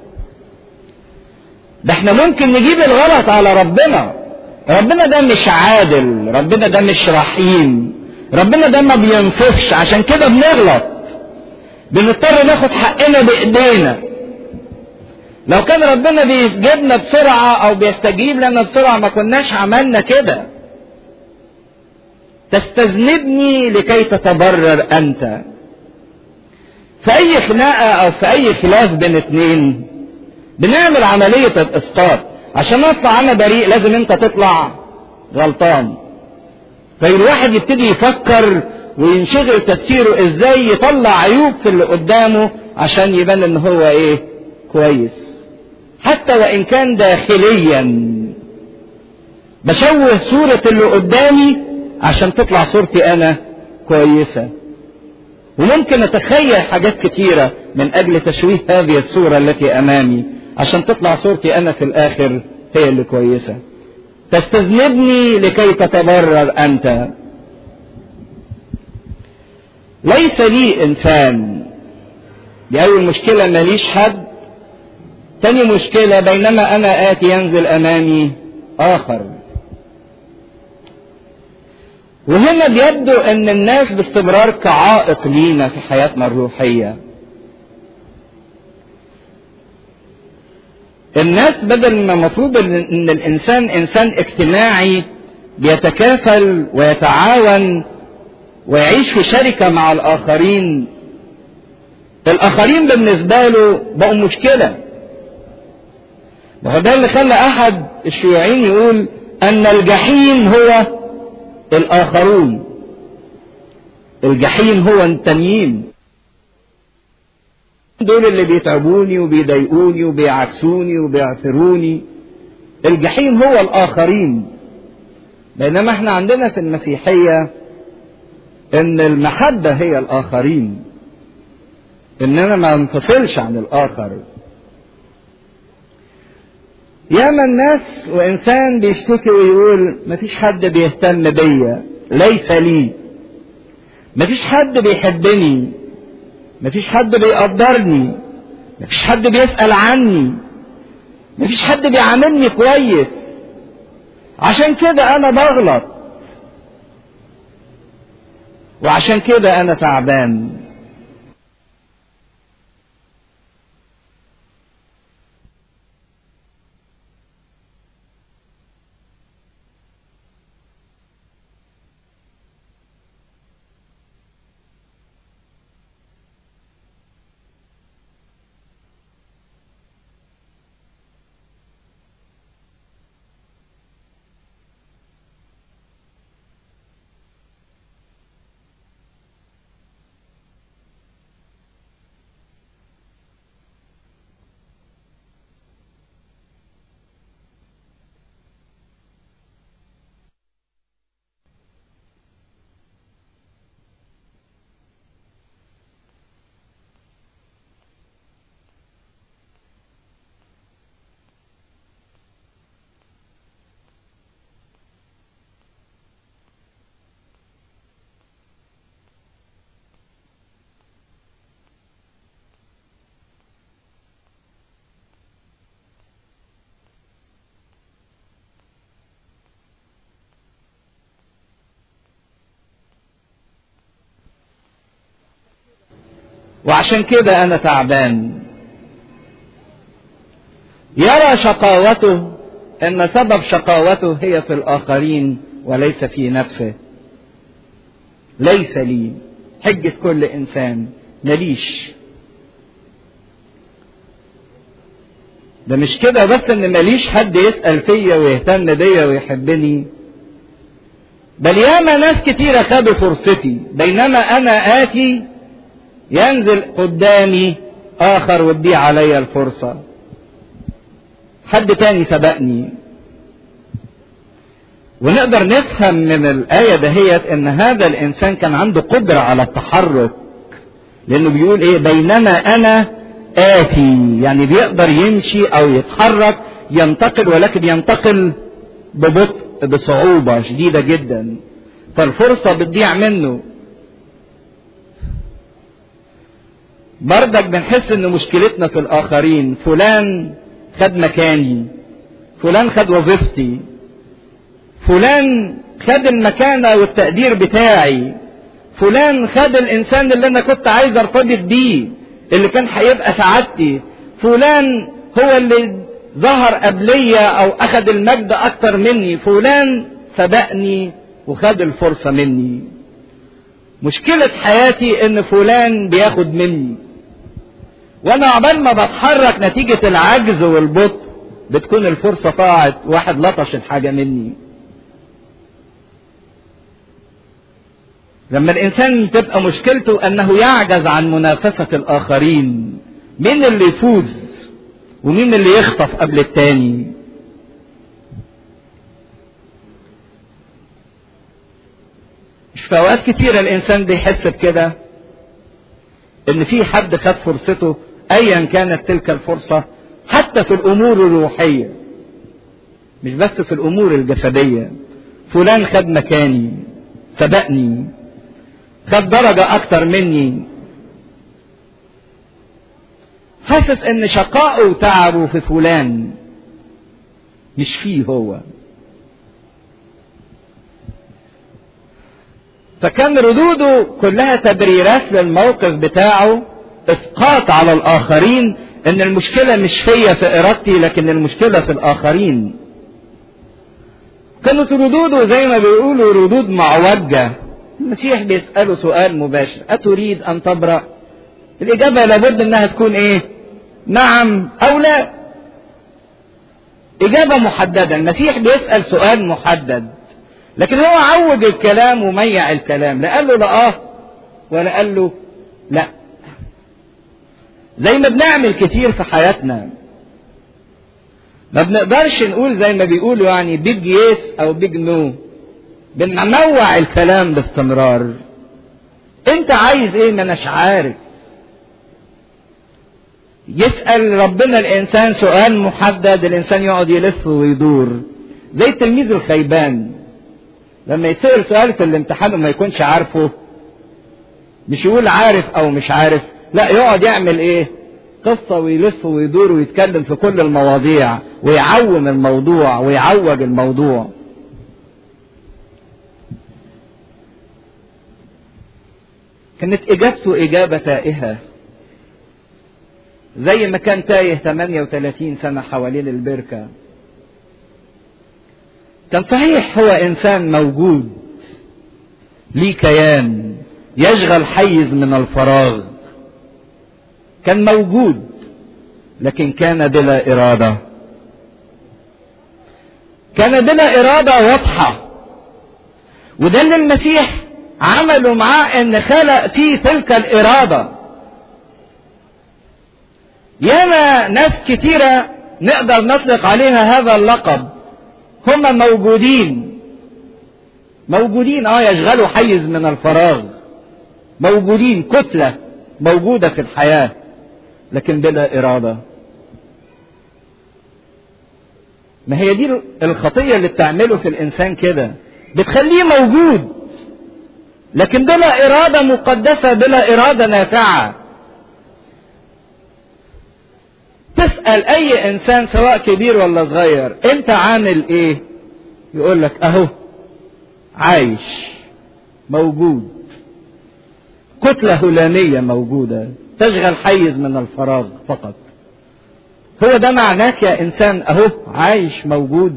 ده احنا ممكن نجيب الغلط على ربنا. ربنا ده مش عادل، ربنا ده مش رحيم، ربنا ده ما بينصفش، عشان كده بنغلط، بنضطر ناخد حقنا بإيدينا. لو كان ربنا بيسجدنا بسرعة أو بيستجيب لنا بسرعة ما كناش عملنا كده. تستذنبني لكي تتبرر أنت. في أي خناقة أو في أي خلاف بين اتنين بنعمل عملية الإسقاط. عشان أطلع أنا بريء لازم أنت تطلع غلطان. فالواحد يبتدي يفكر وينشغل تفكيره إزاي يطلع عيوب في اللي قدامه عشان يبان إن هو كويس. حتى وإن كان داخليا بشوه صورة اللي قدامي عشان تطلع صورتي أنا كويسة. وممكن أتخيل حاجات كتيرة من أجل تشويه هذه الصورة التي أمامي عشان تطلع صورتي أنا في الآخر هي اللي كويسة. تستذنبني لكي تتبرر أنت. ليس لي إنسان. دي أول مشكلة، ماليش حد. تاني مشكلة، بينما أنا آتي ينزل أمامي آخر. وهنا بيبدو ان الناس باستمرار كعائق لينا في حياتنا الروحية. الناس بدل ما المفروض ان الانسان انسان اجتماعي بيتكافل ويتعاون ويعيش في شركة مع الاخرين، الاخرين بالنسبة له بقوا مشكلة. وده اللي خلى احد الشيوعيين يقول ان الجحيم هو الاخرون، الجحيم هو التانيين، دول اللي بيتعبوني وبيضايقوني وبيعكسوني وبيعثروني. الجحيم هو الاخرين. بينما احنا عندنا في المسيحية ان المحبة هي الاخرين، اننا ما ننفصلش عن الاخر. ياما الناس وانسان بيشتكي ويقول مفيش حد بيهتم بيا، ليس لي، مفيش حد بيحبني، مفيش حد بيقدرني، مفيش حد بيسأل عني، مفيش حد بيعاملني كويس، عشان كده انا بغلط، وعشان كده انا تعبان. وعشان كده انا تعبان. يرى شقاوته ان سبب شقاوته هي في الاخرين وليس في نفسه. ليس لي، حجة كل انسان، ماليش. ده مش كده بس ان ماليش حد يسأل فيا ويهتم بيا ويحبني، بل ياما ناس كتيرة خدوا فرصتي، بينما انا آتي ينزل قدامي اخر واديه عليا الفرصة، حد تاني سبقني. ونقدر نفهم من الآية دهيت ان هذا الانسان كان عنده قدرة على التحرك، لانه بيقول ايه؟ بينما انا آتي، يعني بيقدر يمشي او يتحرك ينتقل، ولكن ينتقل ببطء بصعوبة شديدة جدا، فالفرصة بتضيع منه. بردك بنحس ان مشكلتنا في الاخرين، فلان خد مكاني، فلان خد وظيفتي، فلان خد المكانة والتقدير بتاعي، فلان خد الانسان اللي انا كنت عايز ارتبط بيه اللي كان هيبقى سعادتي، فلان هو اللي ظهر قبلية او اخد المجد اكتر مني، فلان سبقني وخد الفرصة مني. مشكلة حياتي ان فلان بياخد مني، وانا عبال ما بتحرك نتيجة العجز والبطء بتكون الفرصة طاعت، واحد لطش الحاجة مني. لما الانسان تبقى مشكلته انه يعجز عن منافسة الاخرين، مين اللي يفوز ومين اللي يخطف قبل التاني؟ مش في اوقات كتيرة الانسان بيحس بكده، ان في حد خد فرصته ايا كانت تلك الفرصة، حتى في الامور الروحية مش بس في الامور الجسدية. فلان خد مكاني، سبقني، خد درجة اكتر مني، حاسس ان شقائه وتعبه في فلان مش فيه هو. فكان ردوده كلها تبريرات للموقف بتاعه، اسقاط على الاخرين، ان المشكلة مش فيا في ارادتي لكن المشكلة في الاخرين. كانت ردوده زي ما بيقولوا ردود معوجة. المسيح بيسأله سؤال مباشر: أتريد أن تبرأ؟ الإجابة لابد أنها تكون إيه؟ نعم أو لا. إجابة محددة. المسيح بيسأل سؤال محدد، لكن هو عوج الكلام وميع الكلام، لا قال له لا ولا قال له لا. زي ما بنعمل كتير في حياتنا، ما بنقدرش نقول زي ما بيقولوا يعني بيج يس أو بيج نو، بنموع الكلام باستمرار. انت عايز ايه؟ ما اناش عارف. يسأل ربنا الانسان سؤال محدد، الانسان يقعد يلف ويدور زي التلميذ الخيبان لما يتسأل سؤال في الامتحان وما يكونش عارفه، مش يقول عارف او مش عارف، لا يقعد يعمل ايه؟ قصة ويلف ويدور ويتكلم في كل المواضيع ويعوم الموضوع ويعوج الموضوع. كانت اجابته اجابة تائهة، زي ما كان تايه 38 سنة حوالين البركة. كان صحيح هو انسان موجود ليه كيان يشغل حيز من الفراغ، كان موجود لكن كان بلا إرادة، كان بلا إرادة واضحة. وده اللي المسيح عمله معاه، ان خلق فيه تلك الإرادة. ياما ناس كتيرة نقدر نطلق عليها هذا اللقب، هم موجودين يشغلوا حيز من الفراغ، موجودين كتلة موجودة في الحياة لكن بلا إرادة. ما هي دي الخطية اللي بتعمله في الإنسان كده، بتخليه موجود لكن بلا إرادة مقدسة، بلا إرادة نافعة. تسأل أي إنسان سواء كبير ولا صغير: أنت عامل إيه؟ يقول لك أهو عايش، موجود، كتلة هلامية موجودة تشغل حيز من الفراغ فقط. هو ده معناك يا إنسان، أهو عايش موجود.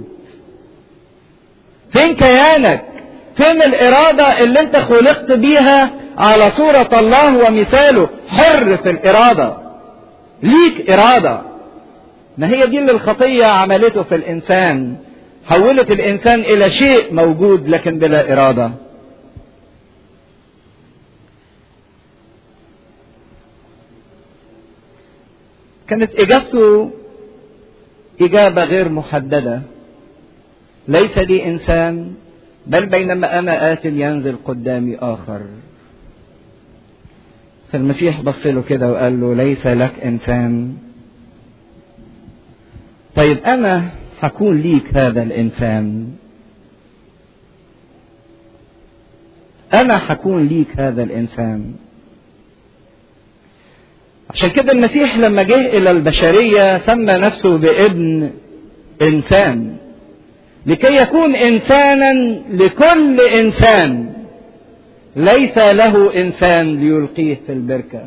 فين كيانك؟ فين الإرادة اللي أنت خلقت بيها على صورة الله ومثاله؟ حر في الإرادة، ليك إرادة. ما هي دي اللي الخطية عملته في الإنسان، حولت الإنسان إلى شيء موجود لكن بلا إرادة. كانت إجابته إجابة غير محددة: ليس لي إنسان، بل بينما أنا آت ينزل قدامي آخر. فالمسيح بص له كده وقال له: ليس لك إنسان؟ طيب أنا هكون ليك هذا الإنسان، أنا هكون ليك هذا الإنسان. عشان كده المسيح لما جه إلى البشرية سمى نفسه بابن إنسان، لكي يكون إنسانا لكل إنسان، ليس له إنسان ليلقيه في البركة.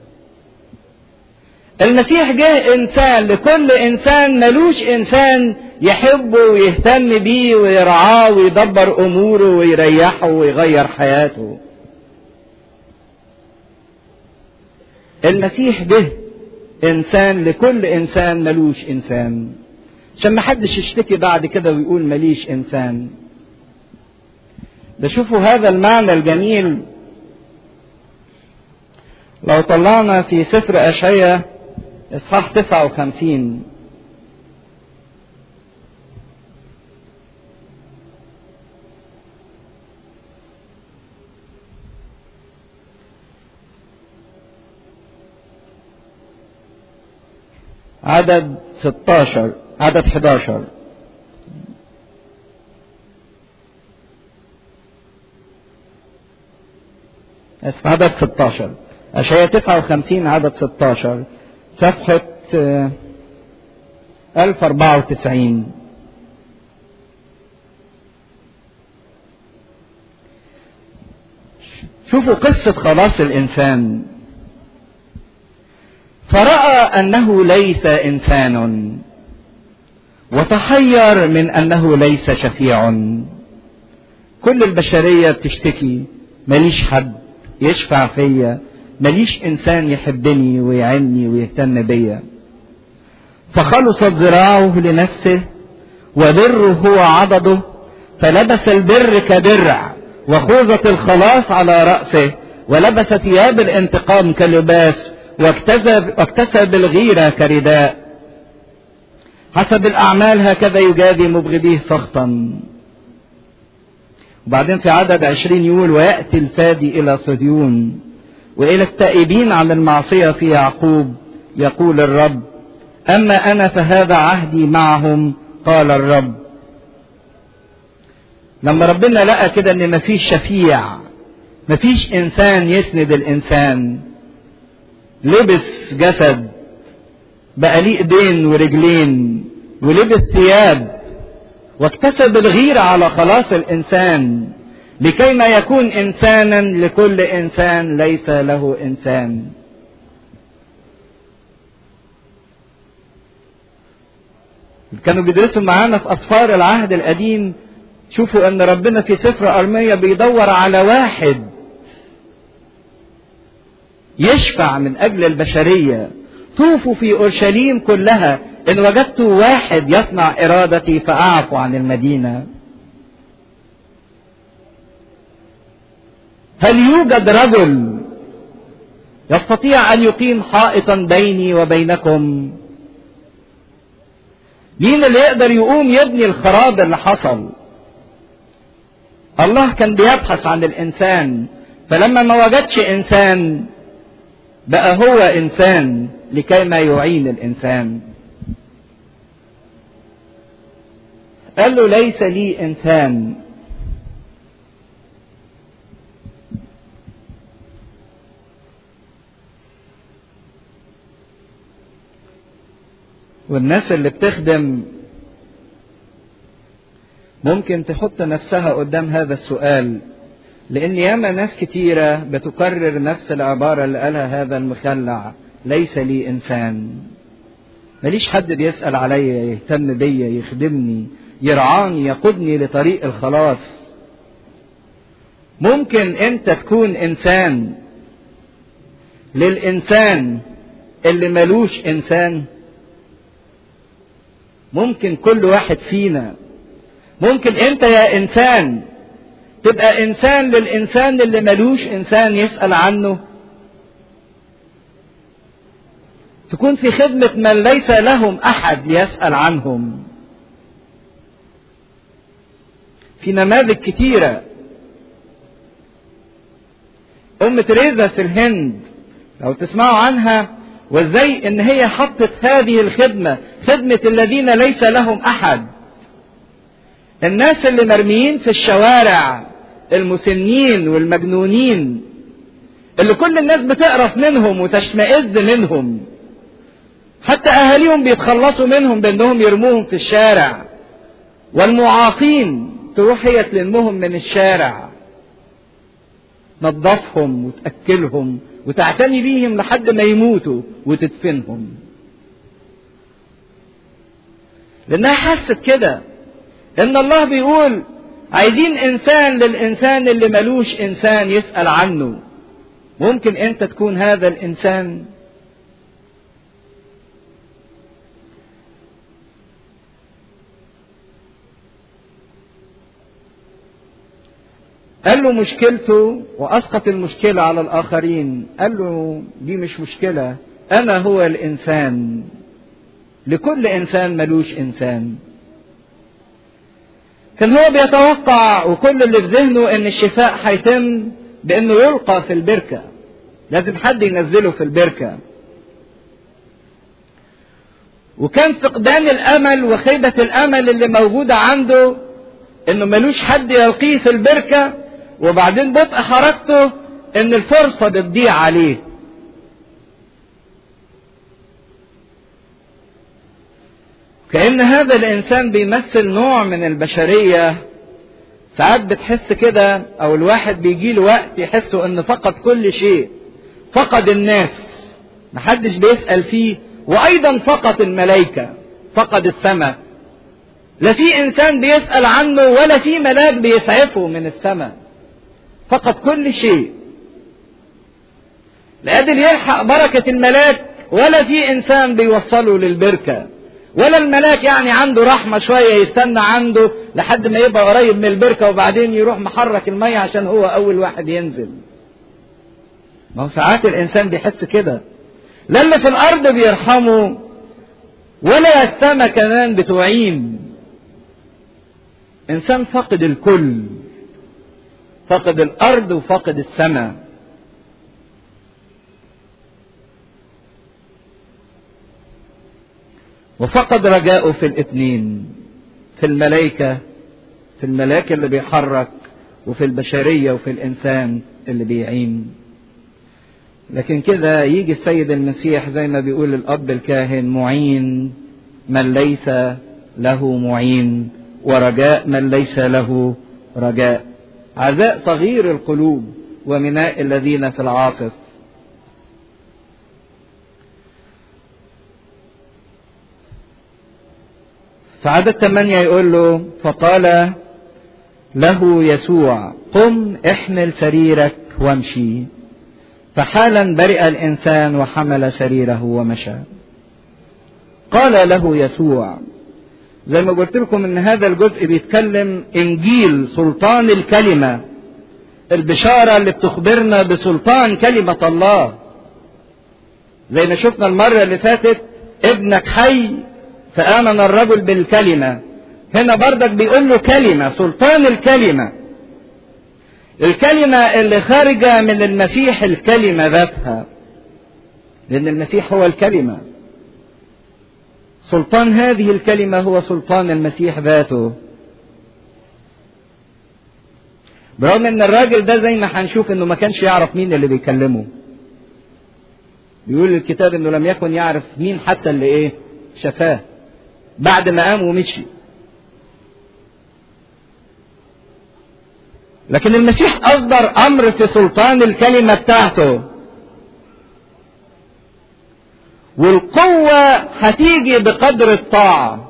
المسيح جه إنسان لكل إنسان، ملوش إنسان يحبه ويهتم بيه ويرعاه ويدبر أموره ويريحه ويغير حياته. المسيح جه إنسان لكل إنسان، ملوش إنسان، عشان ما حدش يشتكي بعد كده ويقول ماليش إنسان. ده شوفوا هذا المعنى الجميل. لو طلعنا في سفر أشعياء إصحاح 59، عدد 11 عدد 16، أشعياء 59 عدد 16، صفحة 1094. شوفوا قصة خلاص الإنسان. فرأى أنه ليس إنسان، وتحير من أنه ليس شفيع. كل البشرية بتشتكي، ماليش حد يشفع فيا، ماليش إنسان يحبني ويعني ويهتم بيا. فخلصت ذراعه لنفسه وبره هو عضده، فلبس البر كدرع وخوذة الخلاص على رأسه، ولبس ثياب الانتقام كلباس، واكتسب الغيرة كرداء. حسب الأعمال هكذا يجازي مبغضيه سخطا. وبعدين في عدد 20 يقول: ويأتي الفادي إلى صهيون وإلى التائبين عن المعصية في يعقوب، يقول الرب: أما أنا فهذا عهدي معهم، قال الرب. لما ربنا لقى كده ان مفيش شفيع، مفيش انسان يسند الانسان، لبس جسد، بقى ليه ايدين ورجلين، ولبس ثياب، واكتسب الغيرة على خلاص الانسان، لكي ما يكون انسانا لكل انسان ليس له انسان. كانوا بيدرسوا معانا في أسفار العهد القديم، شوفوا ان ربنا في سفر أرميا بيدور على واحد يشفع من اجل البشرية. طوفوا في اورشليم كلها، ان وجدتوا واحد يصنع ارادتي فاعفو عن المدينة. هل يوجد رجل يستطيع ان يقيم حائطا بيني وبينكم؟ مين اللي يقدر يقوم يبني الخراب اللي حصل؟ الله كان بيبحث عن الإنسان، فلما ما وجدش إنسان بقى هو إنسان لكي ما يعين الإنسان. قال له: ليس لي إنسان. والناس اللي بتخدم ممكن تحط نفسها قدام هذا السؤال، لأن ياما ناس كتيرة بتكرر نفس العبارة اللي قالها هذا المخلع: ليس لي إنسان. ماليش حد بيسأل عليا، يهتم بيا، يخدمني، يرعاني، يقودني لطريق الخلاص. ممكن أنت تكون إنسان للإنسان اللي ملوش إنسان. ممكن كل واحد فينا، ممكن انت يا انسان تبقى انسان للانسان اللي ملوش انسان يسأل عنه. تكون في خدمة من ليس لهم احد يسأل عنهم. في نماذج كتيرة. ام تريزا في الهند لو تسمعوا عنها، وازاي ان هي حطت هذه الخدمة، خدمة الذين ليس لهم احد، الناس اللي مرميين في الشوارع، المسنين والمجنونين، اللي كل الناس بتقرف منهم وتشمئز منهم، حتى اهاليهم بيتخلصوا منهم بانهم يرموهم في الشارع، والمعاقين تروح هي تلمهم من الشارع، تنظفهم وتأكلهم وتعتني بيهم لحد ما يموتوا وتدفنهم، لانها حست كده ان الله بيقول عايزين انسان للانسان اللي ملوش انسان يسأل عنه. ممكن انت تكون هذا الانسان. قال له مشكلته واسقط المشكلة على الاخرين. قال له دي مش مشكلة، انا هو الانسان لكل انسان ملوش انسان. كان هو بيتوقع وكل اللي في ذهنه ان الشفاء هيتم بانه يلقى في البركة، لازم حد ينزله في البركة. وكان فقدان الامل وخيبة الامل اللي موجودة عنده انه ملوش حد يلقيه في البركة، وبعدين بطء حركته ان الفرصة بتضيع عليه. كأن هذا الإنسان بيمثل نوع من البشرية ساعات بتحس كده، او الواحد بيجي له وقت يحسه ان فقد كل شيء، فقد الناس محدش بيسأل فيه، وايضا فقد الملائكة، فقد السماء، لا في انسان بيسأل عنه ولا في ملاك بيسعفه من السماء، فقد كل شيء. لا قادر يلحق بركة الملاك ولا في انسان بيوصله للبركة، ولا الملاك يعني عنده رحمة شوية يستنى عنده لحد ما يبقى قريب من البركة وبعدين يروح محرك المية عشان هو اول واحد ينزل. ما هو ساعات الانسان بيحس كده، لا اللي في الارض بيرحمه ولا السماء كمان بتعين. انسان فقد الكل، فقد الارض وفقد السماء. وفقد رجاؤه في الاثنين، في الملائكة، في الملاك اللي بيحرك، وفي البشرية وفي الانسان اللي بيعين. لكن كده يجي السيد المسيح زي ما بيقول الاب الكاهن: معين من ليس له معين، ورجاء من ليس له رجاء، عزاء صغير القلوب ومناء الذين في العاصف. في عدد 8 يقول له: فقال له يسوع: قم احمل سريرك وامشي. فحالا برئ الإنسان وحمل سريره ومشى. قال له يسوع، زي ما قلت لكم ان هذا الجزء بيتكلم انجيل سلطان الكلمة، البشارة اللي بتخبرنا بسلطان كلمة الله. زي ما شفنا المرة اللي فاتت: ابنك حي فآمن الرجل بالكلمة. هنا برضك بيقول له كلمة، سلطان الكلمة، الكلمة اللي خارجة من المسيح، الكلمة ذاتها، لأن المسيح هو الكلمة. سلطان هذه الكلمة هو سلطان المسيح ذاته. برغم ان الراجل ده زي ما هنشوف انه ما كانش يعرف مين اللي بيكلمه. بيقول الكتاب انه لم يكن يعرف مين حتى اللي شفاه بعد ما قام ومشي. لكن المسيح أصدر أمر في سلطان الكلمة بتاعته، والقوة هتيجي بقدر الطاعة.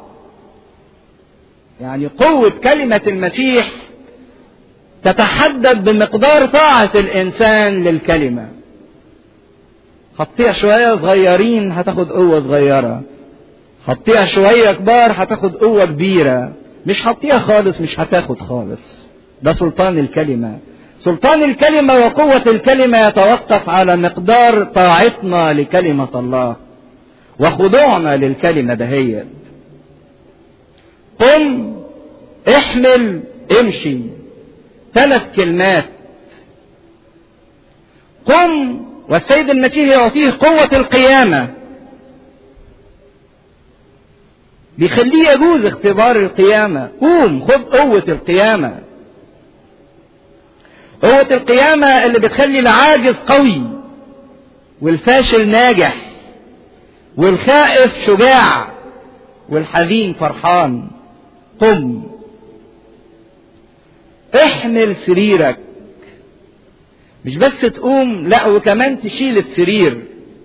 يعني قوة كلمة المسيح تتحدد بمقدار طاعة الإنسان للكلمة. هتطيع شوية صغيرين هتاخد قوة صغيرة، هتطيع شوية كبار هتاخد قوة كبيرة، مش هتطيع خالص مش هتاخد خالص. ده سلطان الكلمة. سلطان الكلمة وقوة الكلمة يتوقف على مقدار طاعتنا لكلمة الله وخضوعنا للكلمة دهيت. قم احمل امشي، 3 كلمات. قم، والسيد المسيح يعطيه قوة القيامة، بيخليه يجوز اختبار القيامة. قوم خد قوة القيامة. قوة القيامة اللي بتخلي العاجز قوي، والفاشل ناجح، والخائف شجاع، والحزين فرحان. قم احمل سريرك، مش بس تقوم، لا وكمان تشيل السرير.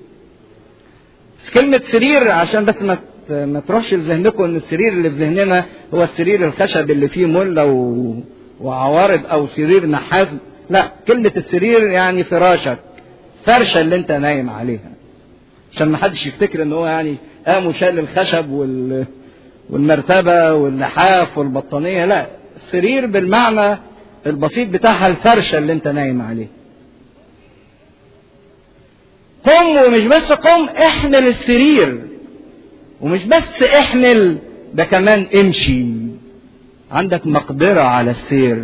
بس كلمة سرير عشان بس ما تروحش لذهنكم ان السرير اللي في ذهننا هو السرير الخشب اللي فيه ملة وعوارض او سرير نحاس. لا، كلمة السرير يعني فراشك، فرشة اللي انت نايم عليها، عشان ما حدش يفتكر ان هو يعني قام وشال الخشب والمرتبة واللحاف والبطانية. لا، السرير بالمعنى البسيط بتاعها الفرشة اللي انت نايم عليها. قم، ومش بس قم، احمل السرير، ومش بس احمل، ده كمان امشي، عندك مقدرة على السير.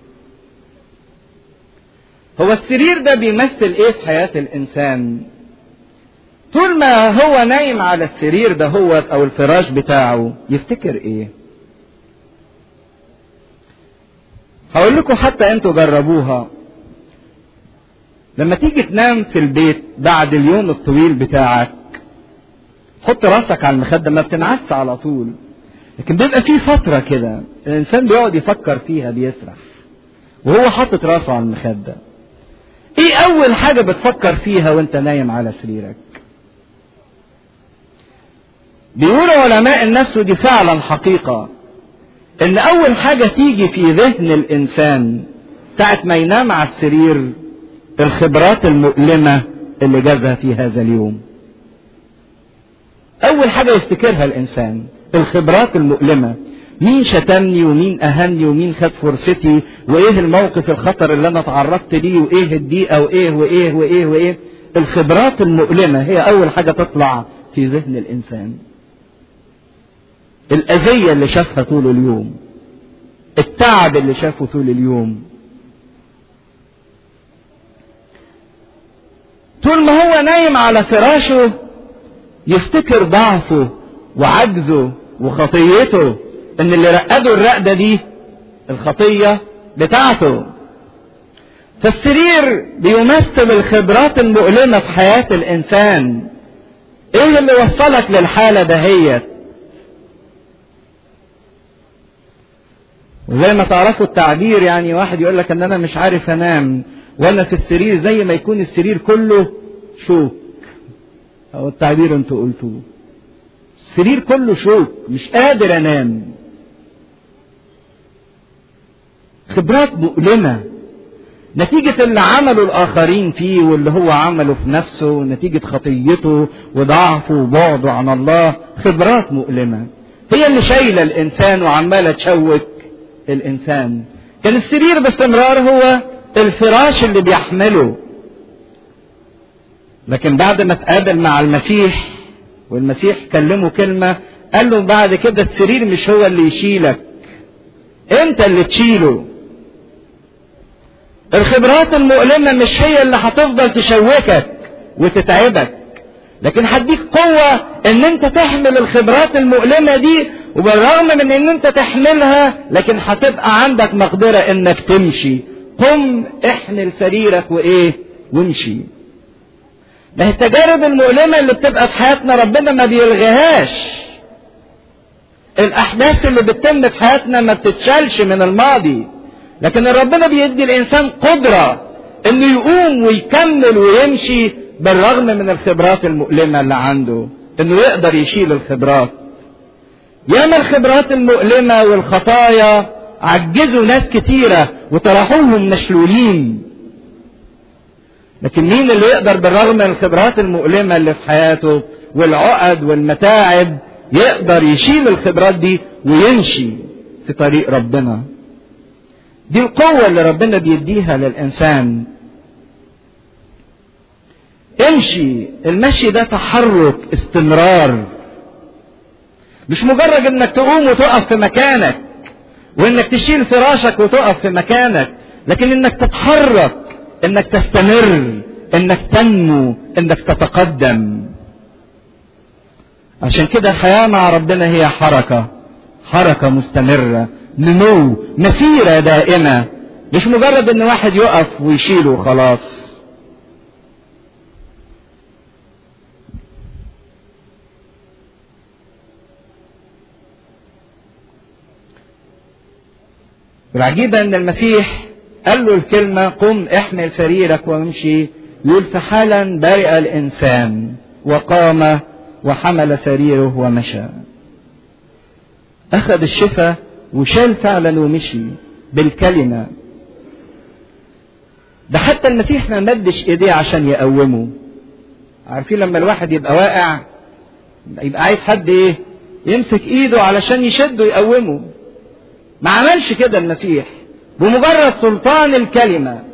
هو السرير ده بيمثل ايه في حياة الانسان؟ طول ما هو نايم على السرير ده هو او الفراش بتاعه يفتكر ايه؟ هقول لكم حتى انتوا جربوها. لما تيجي تنام في البيت بعد اليوم الطويل بتاعك، حط راسك على المخدة، ما بتنعس على طول، لكن بيبقى في فترة كده الإنسان بيقعد يفكر فيها بيسرح وهو حاطط راسه على المخدة. إيه أول حاجة بتفكر فيها وأنت نايم على سريرك؟ بيقولوا علماء النفس ودي فعلا حقيقة إن أول حاجة تيجي في ذهن الإنسان ساعة ما ينام على السرير الخبرات المؤلمة اللي جازها في هذا اليوم. أول حاجة يفتكرها الإنسان الخبرات المؤلمة، مين شتمني ومين أهني ومين خد فرصتي وإيه الموقف الخطر اللي أنا تعرضت ليه وإيه الضيقة وإيه وإيه وإيه وإيه. الخبرات المؤلمة هي أول حاجة تطلع في ذهن الإنسان. الأذية اللي شافها طول اليوم، التعب اللي شافه طول اليوم. طول ما هو نايم على فراشه يفتكر ضعفه وعجزه وخطيته، ان اللي رقده الرقدة دي الخطية بتاعته. فالسرير بيمثل الخبرات المؤلمة في حياة الانسان. ايه اللي وصلك للحالة دهيت؟ وزي ما تعرفوا التعبير، يعني واحد يقول لك ان انا مش عارف انام وانا في السرير زي ما يكون السرير كله شوك، او التعبير انتوا قلتوه، السرير كله شوك مش قادر انام. خبرات مؤلمة نتيجة اللي عمله الاخرين فيه واللي هو عمله في نفسه، ونتيجة خطيته وضعفه وبعده عن الله. خبرات مؤلمة هي اللي شايلة الانسان وعمالة تشوك الانسان. كان السرير باستمرار هو الفراش اللي بيحمله، لكن بعد ما تقابل مع المسيح والمسيح كلمه كلمة قال له بعد كده السرير مش هو اللي يشيلك، انت اللي تشيله. الخبرات المؤلمة مش هي اللي هتفضل تشوكك وتتعبك، لكن هديك قوة ان انت تحمل الخبرات المؤلمة دي، وبالرغم من ان انت تحملها لكن هتبقى عندك مقدرة انك تمشي. قم احمل سريرك وايه وامشي. ده التجارب المؤلمة اللي بتبقى في حياتنا ربنا ما بيلغيهاش. الاحداث اللي بتتم في حياتنا ما بتتشالش من الماضي، لكن ربنا بيدي الانسان قدرة انه يقوم ويكمل ويمشي بالرغم من الخبرات المؤلمة اللي عنده، انه يقدر يشيل الخبرات. ياما الخبرات المؤلمة والخطايا عجزوا ناس كتيرة وطرحوهم مشلولين، لكن مين اللي يقدر بالرغم من الخبرات المؤلمة اللي في حياته والعقد والمتاعب يقدر يشيل الخبرات دي ويمشي في طريق ربنا؟ دي القوة اللي ربنا بيديها للإنسان. امشي. المشي ده تحرك استمرار، مش مجرد انك تقوم وتقف في مكانك وانك تشيل فراشك وتقف في مكانك، لكن انك تتحرك، انك تستمر، انك تنمو، انك تتقدم. عشان كده الحياة مع ربنا هي حركة مستمرة، نمو، مسيرة دائمة، مش مجرد ان واحد يقف ويشيله وخلاص. العجيبة ان المسيح قال له الكلمة قم احمل سريرك وامشي، يقول فحالا برئ الانسان وقام وحمل سريره ومشى. اخذ الشفاء وشال فعلا ومشي بالكلمة. ده حتى المسيح ما مدش ايديه عشان يقومه. عارفين لما الواحد يبقى واقع يبقى عايز حد ايه يمسك ايده علشان يشده يقومه، ما عملش كده المسيح، بمجرد سلطان الكلمة.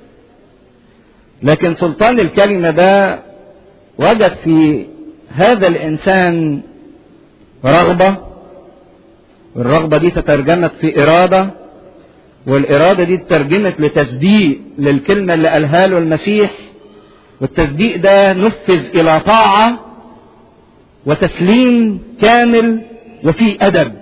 لكن سلطان الكلمة ده وجد في هذا الإنسان رغبة، والرغبة دي تترجمت في إرادة، والإرادة دي تترجمت لتصديق للكلمة اللي قالها له المسيح، والتصديق ده نفذ إلى طاعة وتسليم كامل وفي أدب.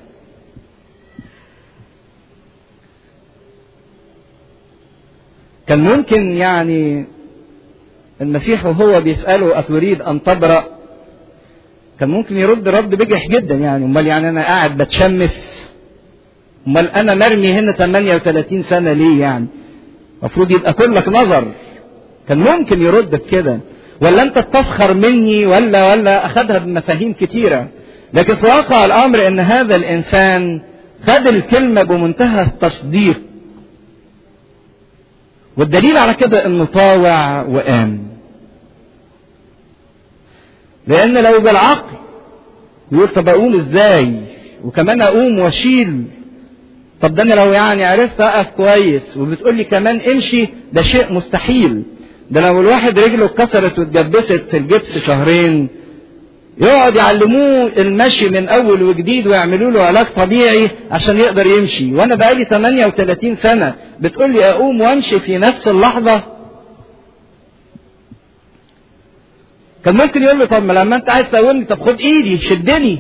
كان ممكن يعني المسيح وهو بيسأله أتريد أن تبرأ كان ممكن يرد رد بجح جدا، يعني امال يعني انا قاعد بتشمس، امال انا مرمي هنا 38 سنة ليه؟ يعني المفروض يبقى كلك نظر. كان ممكن يرد بكده، ولا انت بتسخر مني، ولا اخدها بمفاهيم كتيرة. لكن في واقع الامر ان هذا الانسان خد الكلمة بمنتهى التصديق، والدليل على كده انه طاوع وقام. لان لو بالعقل يقول طب اقوم ازاي وكمان اقوم واشيل، طب ده انا لو يعني عرفت اقف كويس وبتقول لي كمان امشي، ده شيء مستحيل. ده لو الواحد رجله اتكسرت واتجبست في الجبس شهرين يقعد يعلموه المشي من اول وجديد ويعملوا له علاج طبيعي عشان يقدر يمشي، وانا بقالي 38 سنة بتقول لي اقوم وامشي في نفس اللحظة. كان ممكن يقول لي طب ما لما انت عايز تقومني طب خد ايدي شدني،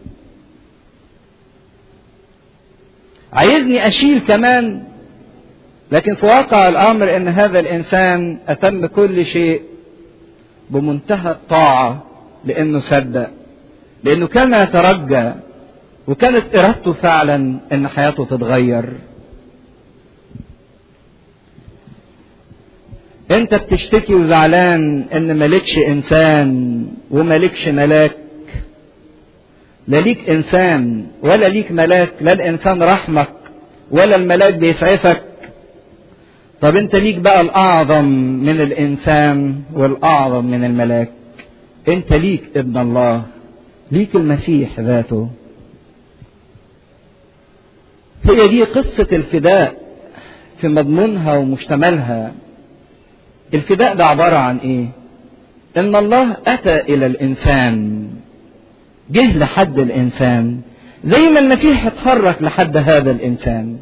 عايزني اشيل كمان. لكن في واقع الامر ان هذا الانسان اتم كل شيء بمنتهى الطاعة، لانه صدق، لانه كان يترجى، وكانت ارادته فعلا ان حياته تتغير. انت بتشتكي وزعلان ان مالكش انسان ومالكش ملاك. لا ليك انسان ولا ليك ملاك، لا الانسان رحمك ولا الملاك بيسعفك. طب انت ليك بقى الاعظم من الانسان والاعظم من الملاك، انت ليك ابن الله، ليك المسيح ذاته. هي دي قصة الفداء في مضمونها ومشتملها. الفداء ده عبارة عن ايه؟ ان الله اتى الى الانسان، جه لحد الانسان زي ما المسيح اتحرك لحد هذا الانسان.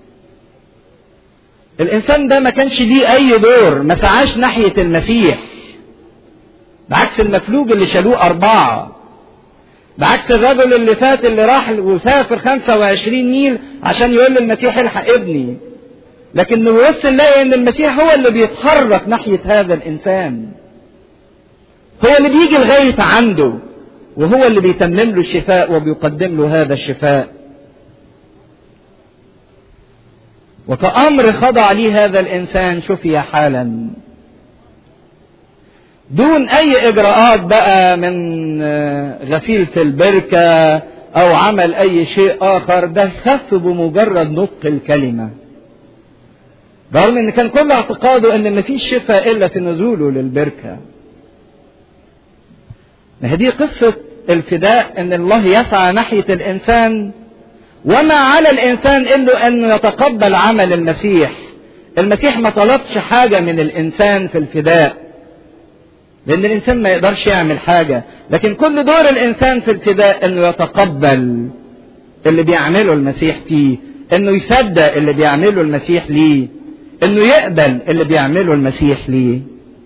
الانسان ده ما كانش ليه اي دور، ما سعاش ناحية المسيح، بعكس المفلوج اللي شالوه 4، بعكس الرجل اللي فات اللي راح وسافر 25 ميل عشان يقول للمسيح الحق ابني. لكن نبص نلاقي ان المسيح هو اللي بيتحرك ناحية هذا الانسان، هو اللي بيجي لغاية عنده، وهو اللي بيتمم له الشفاء وبيقدم له هذا الشفاء. وكأمر خضع ليه هذا الانسان شفي حالا دون اي اجراءات بقى من غسيل في البركة او عمل اي شيء اخر. ده خف بمجرد نطق الكلمة، رغم ان كان كل اعتقاده ان مفيش شفاء الا في نزوله للبركة. هذه قصة الفداء، ان الله يسعى ناحية الانسان، وما على الانسان الا انه يتقبل عمل المسيح. المسيح ما طلبش حاجة من الانسان في الفداء، لان الانسان ما يقدرش يعمل حاجة، لكن كل دور الانسان في الفداء انه يتقبل اللي بيعمله المسيح فيه، انه يصدق اللي بيعمله المسيح ليه، انه يقبل اللي بيعمله المسيح ليه.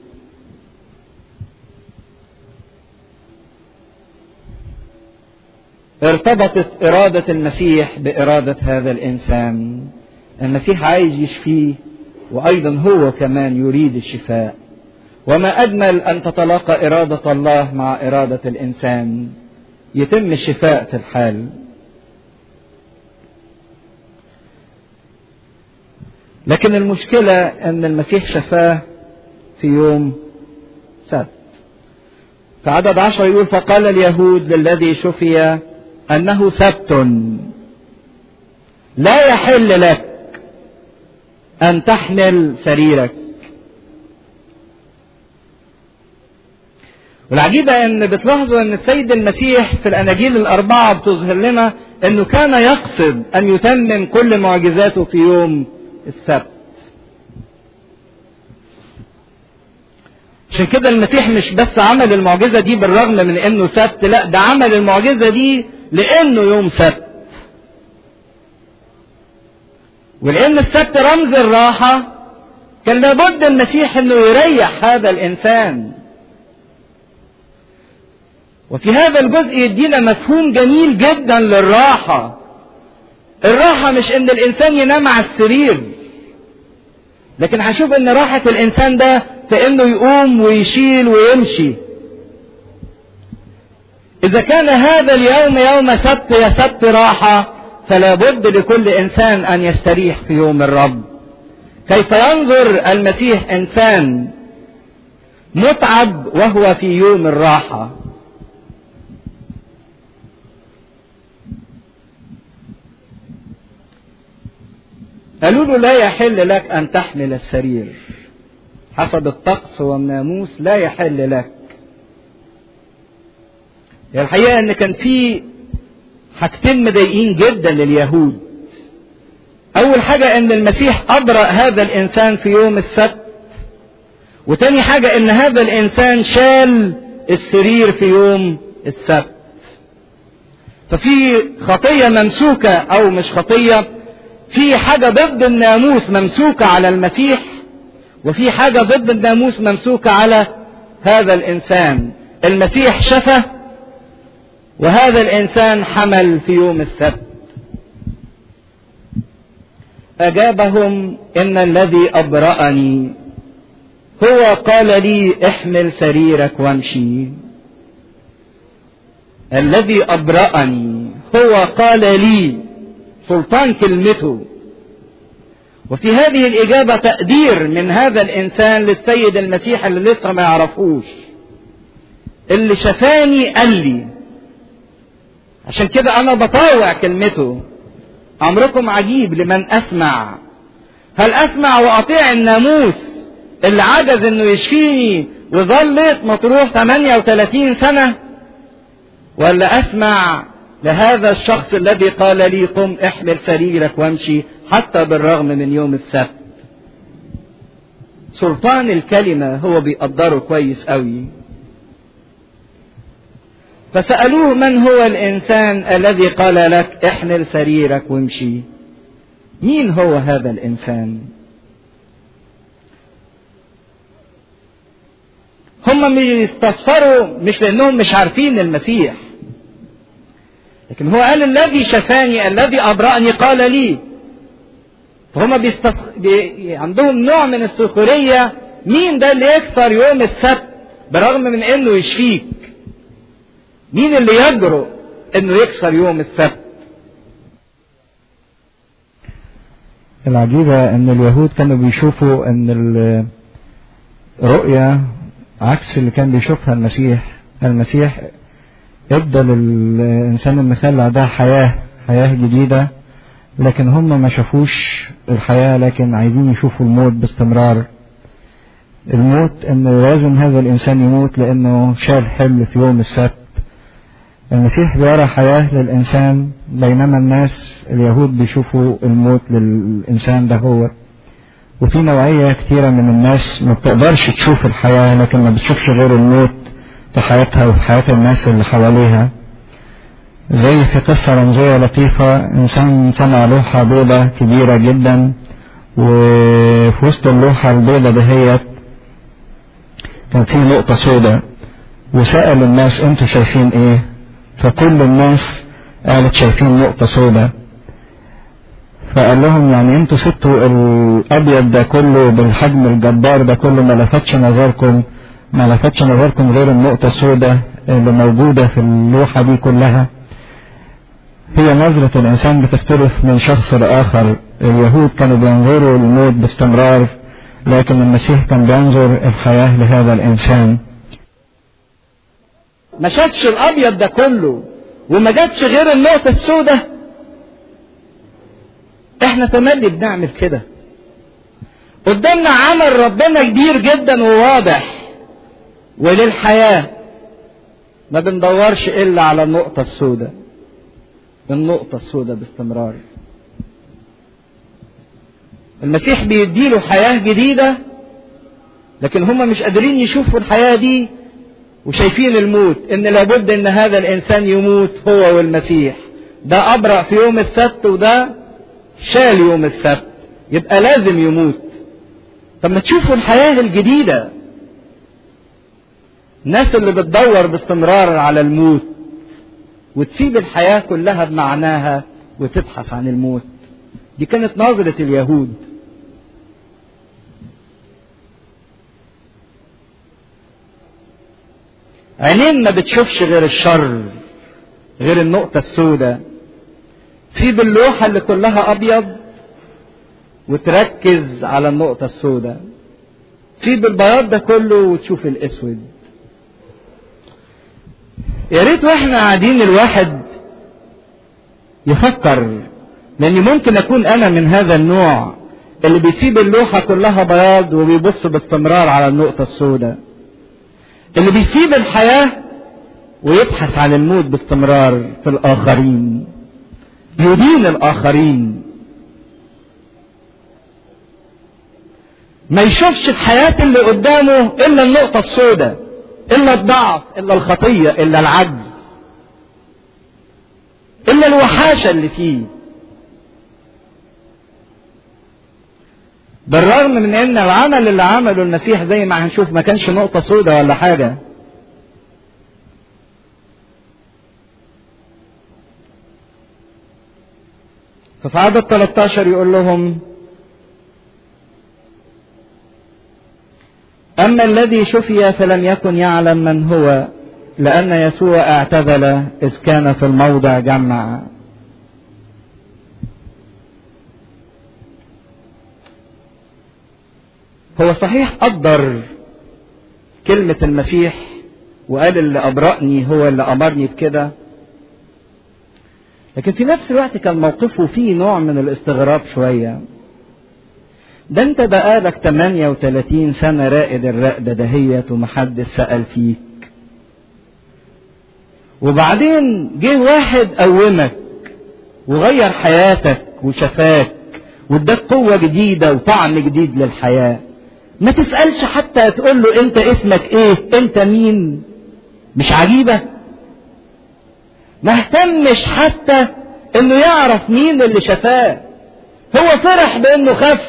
ارتبطت إرادة المسيح بإرادة هذا الإنسان. المسيح عايز يشفيه، وأيضا هو كمان يريد الشفاء. وما أجمل أن تتلاقى إرادة الله مع إرادة الإنسان، يتم الشفاء في الحال. لكن المشكلة أن المسيح شفاه في يوم سبت. في عدد 10 يقول فقال اليهود للذي شفي أنه سبت، لا يحل لك أن تحمل سريرك. والعجيبة أن بتلاحظوا أن السيد المسيح في الأناجيل ال4 بتظهر لنا أنه كان يقصد أن يتمم كل معجزاته في يوم السبت. عشان كده المسيح مش بس عمل المعجزة دي بالرغم من أنه سبت، لا ده عمل المعجزة دي لأنه يوم سبت، ولأن السبت رمز الراحة كان لابد المسيح أنه يريح هذا الإنسان. وفي هذا الجزء يدينا مفهوم جميل جدا للراحة. الراحة مش ان الانسان ينام على السرير، لكن هشوف ان راحة الانسان ده في انه يقوم ويشيل ويمشي. إذا كان هذا اليوم يوم سبت يا سبت راحة، فلا بد لكل إنسان أن يستريح في يوم الرب. كيف ينظر المسيح إنسان متعب وهو في يوم الراحة؟ قالوا له لا يحل لك أن تحمل السرير، حسب الطقس والناموس لا يحل لك. الحقيقة ان كان في حاجتين مضايقين جدا لليهود. اول حاجة ان المسيح ابرأ هذا الانسان في يوم السبت، وتاني حاجة ان هذا الانسان شال السرير في يوم السبت. ففي خطية ممسوكة او مش خطية، في حاجة ضد الناموس ممسوكة على المسيح، وفي حاجة ضد الناموس ممسوكة على هذا الانسان. المسيح شفى، وهذا الإنسان حمل في يوم السبت. أجابهم إن الذي أبرأني هو قال لي احمل سريرك وامشي. الذي أبرأني هو قال لي، سلطان كلمته. وفي هذه الإجابة تقدير من هذا الإنسان للسيد المسيح اللي لسه ما يعرفوش، اللي شفاني قال لي، عشان كده انا بطاوع كلمته. امركم عجيب لمن اسمع. هل اسمع واطيع الناموس اللي عجز انه يشفيني وظلت مطروح 38 سنة، ولا اسمع لهذا الشخص الذي قال لي قم احمل سريرك وامشي حتى بالرغم من يوم السبت؟ سلطان الكلمة هو بيقدره كويس قوي. فسألوه من هو الإنسان الذي قال لك احمل سريرك وامشي؟ مين هو هذا الإنسان؟ هم بيستفسروا مش لأنهم مش عارفين المسيح، لكن هو قال الذي شفاني الذي أبرأني قال لي. فهم عندهم نوع من السخرية، مين ده اللي يكسر يوم السبت برغم من انه يشفيك؟ مين اللي يجرؤ انه يكسر يوم السبت؟ العجيبة ان اليهود كانوا بيشوفوا ان الرؤية عكس اللي كان بيشوفها المسيح. المسيح ادى للانسان المخلع ده حياة جديدة، لكن هم ما شافوش الحياة، لكن عايزين يشوفوا الموت باستمرار. الموت انه لازم هذا الانسان يموت لانه شال حمل في يوم السبت. المسيح بيرى حياة للإنسان، بينما الناس اليهود بيشوفوا الموت للإنسان ده هو. وفي نوعية كتيرة من الناس ما بتقدرش تشوف الحياة، لكن ما بتشوفش غير الموت في حياتها وفي حياة الناس اللي حواليها. زي في قصة رمزية لطيفة، إنسان صنع لوحة بيضة كبيرة جدا، وفي وسط اللوحة البيضة دهيت كان في نقطة سوداء، وسأل الناس انتوا شايفين ايه؟ فكل الناس قالت شايفين نقطة سوداء. فقال لهم يعني انتوا سبتوا الابيض ده كله بالحجم الجبار ده كله، ما لفتش نظركم غير النقطة السوداء اللي موجودة في اللوحة دي كلها. هي نظرة الانسان بتختلف من شخص لاخر. اليهود كانوا بينظروا الموت باستمرار، لكن المسيح كان بينظر الحياة لهذا الانسان. ما شافش الابيض ده كله وما جاتش غير النقطة السوداء. احنا تملي بنعمل كده. قدامنا عمل ربنا كبير جدا وواضح وللحياة، ما بندورش الا على النقطة السوداء، باستمرار. المسيح بيديله حياة جديدة، لكن هم مش قادرين يشوفوا الحياة دي وشايفين الموت، ان لابد ان هذا الانسان يموت هو والمسيح. ده ابرأ في يوم السبت وده شال يوم السبت، يبقى لازم يموت. طب ما تشوفوا الحياة الجديدة. الناس اللي بتدور باستمرار على الموت وتسيب الحياة كلها بمعناها وتبحث عن الموت، دي كانت نظرة اليهود. عينين ما بتشوفش غير الشر، غير النقطة السوداء. تسيب اللوحة اللي كلها أبيض وتركز على النقطة السوداء. تسيب البياض ده كله وتشوف الأسود. يا ريت واحنا قاعدين الواحد يفكر، لأن ممكن أكون أنا من هذا النوع اللي بيسيب اللوحة كلها بياض وبيبص باستمرار على النقطة السوداء، اللي بيسيب الحياة ويبحث عن الموت باستمرار في الآخرين، يدين الآخرين، ما يشوفش في حياة اللي قدامه إلا النقطة السوداء، إلا الضعف، إلا الخطية، إلا العجز، إلا الوحاشة اللي فيه. بالرغم من ان العمل اللي عمله المسيح زي ما هنشوف ما كانش نقطة سوداء ولا حاجة. ففي عدد 13 يقول لهم: أما الذي شفي فلم يكن يعلم من هو، لأن يسوع اعتزل إذ كان في الموضع جمع. هو صحيح قدر كلمة المسيح وقال اللي أبرأني هو اللي أمرني بكده، لكن في نفس الوقت كان موقفه فيه نوع من الاستغراب شوية. ده انت بقالك 38 سنة رائد الرقدة دهيت ومحدش سأل فيك، وبعدين جه واحد قومك وغير حياتك وشفاك واداك قوة جديدة وطعم جديد للحياة، ما تسألش حتى تقول له انت اسمك ايه، انت مين؟ مش عجيبة؟ ما اهتمش حتى انه يعرف مين اللي شفاه. هو فرح بانه خف،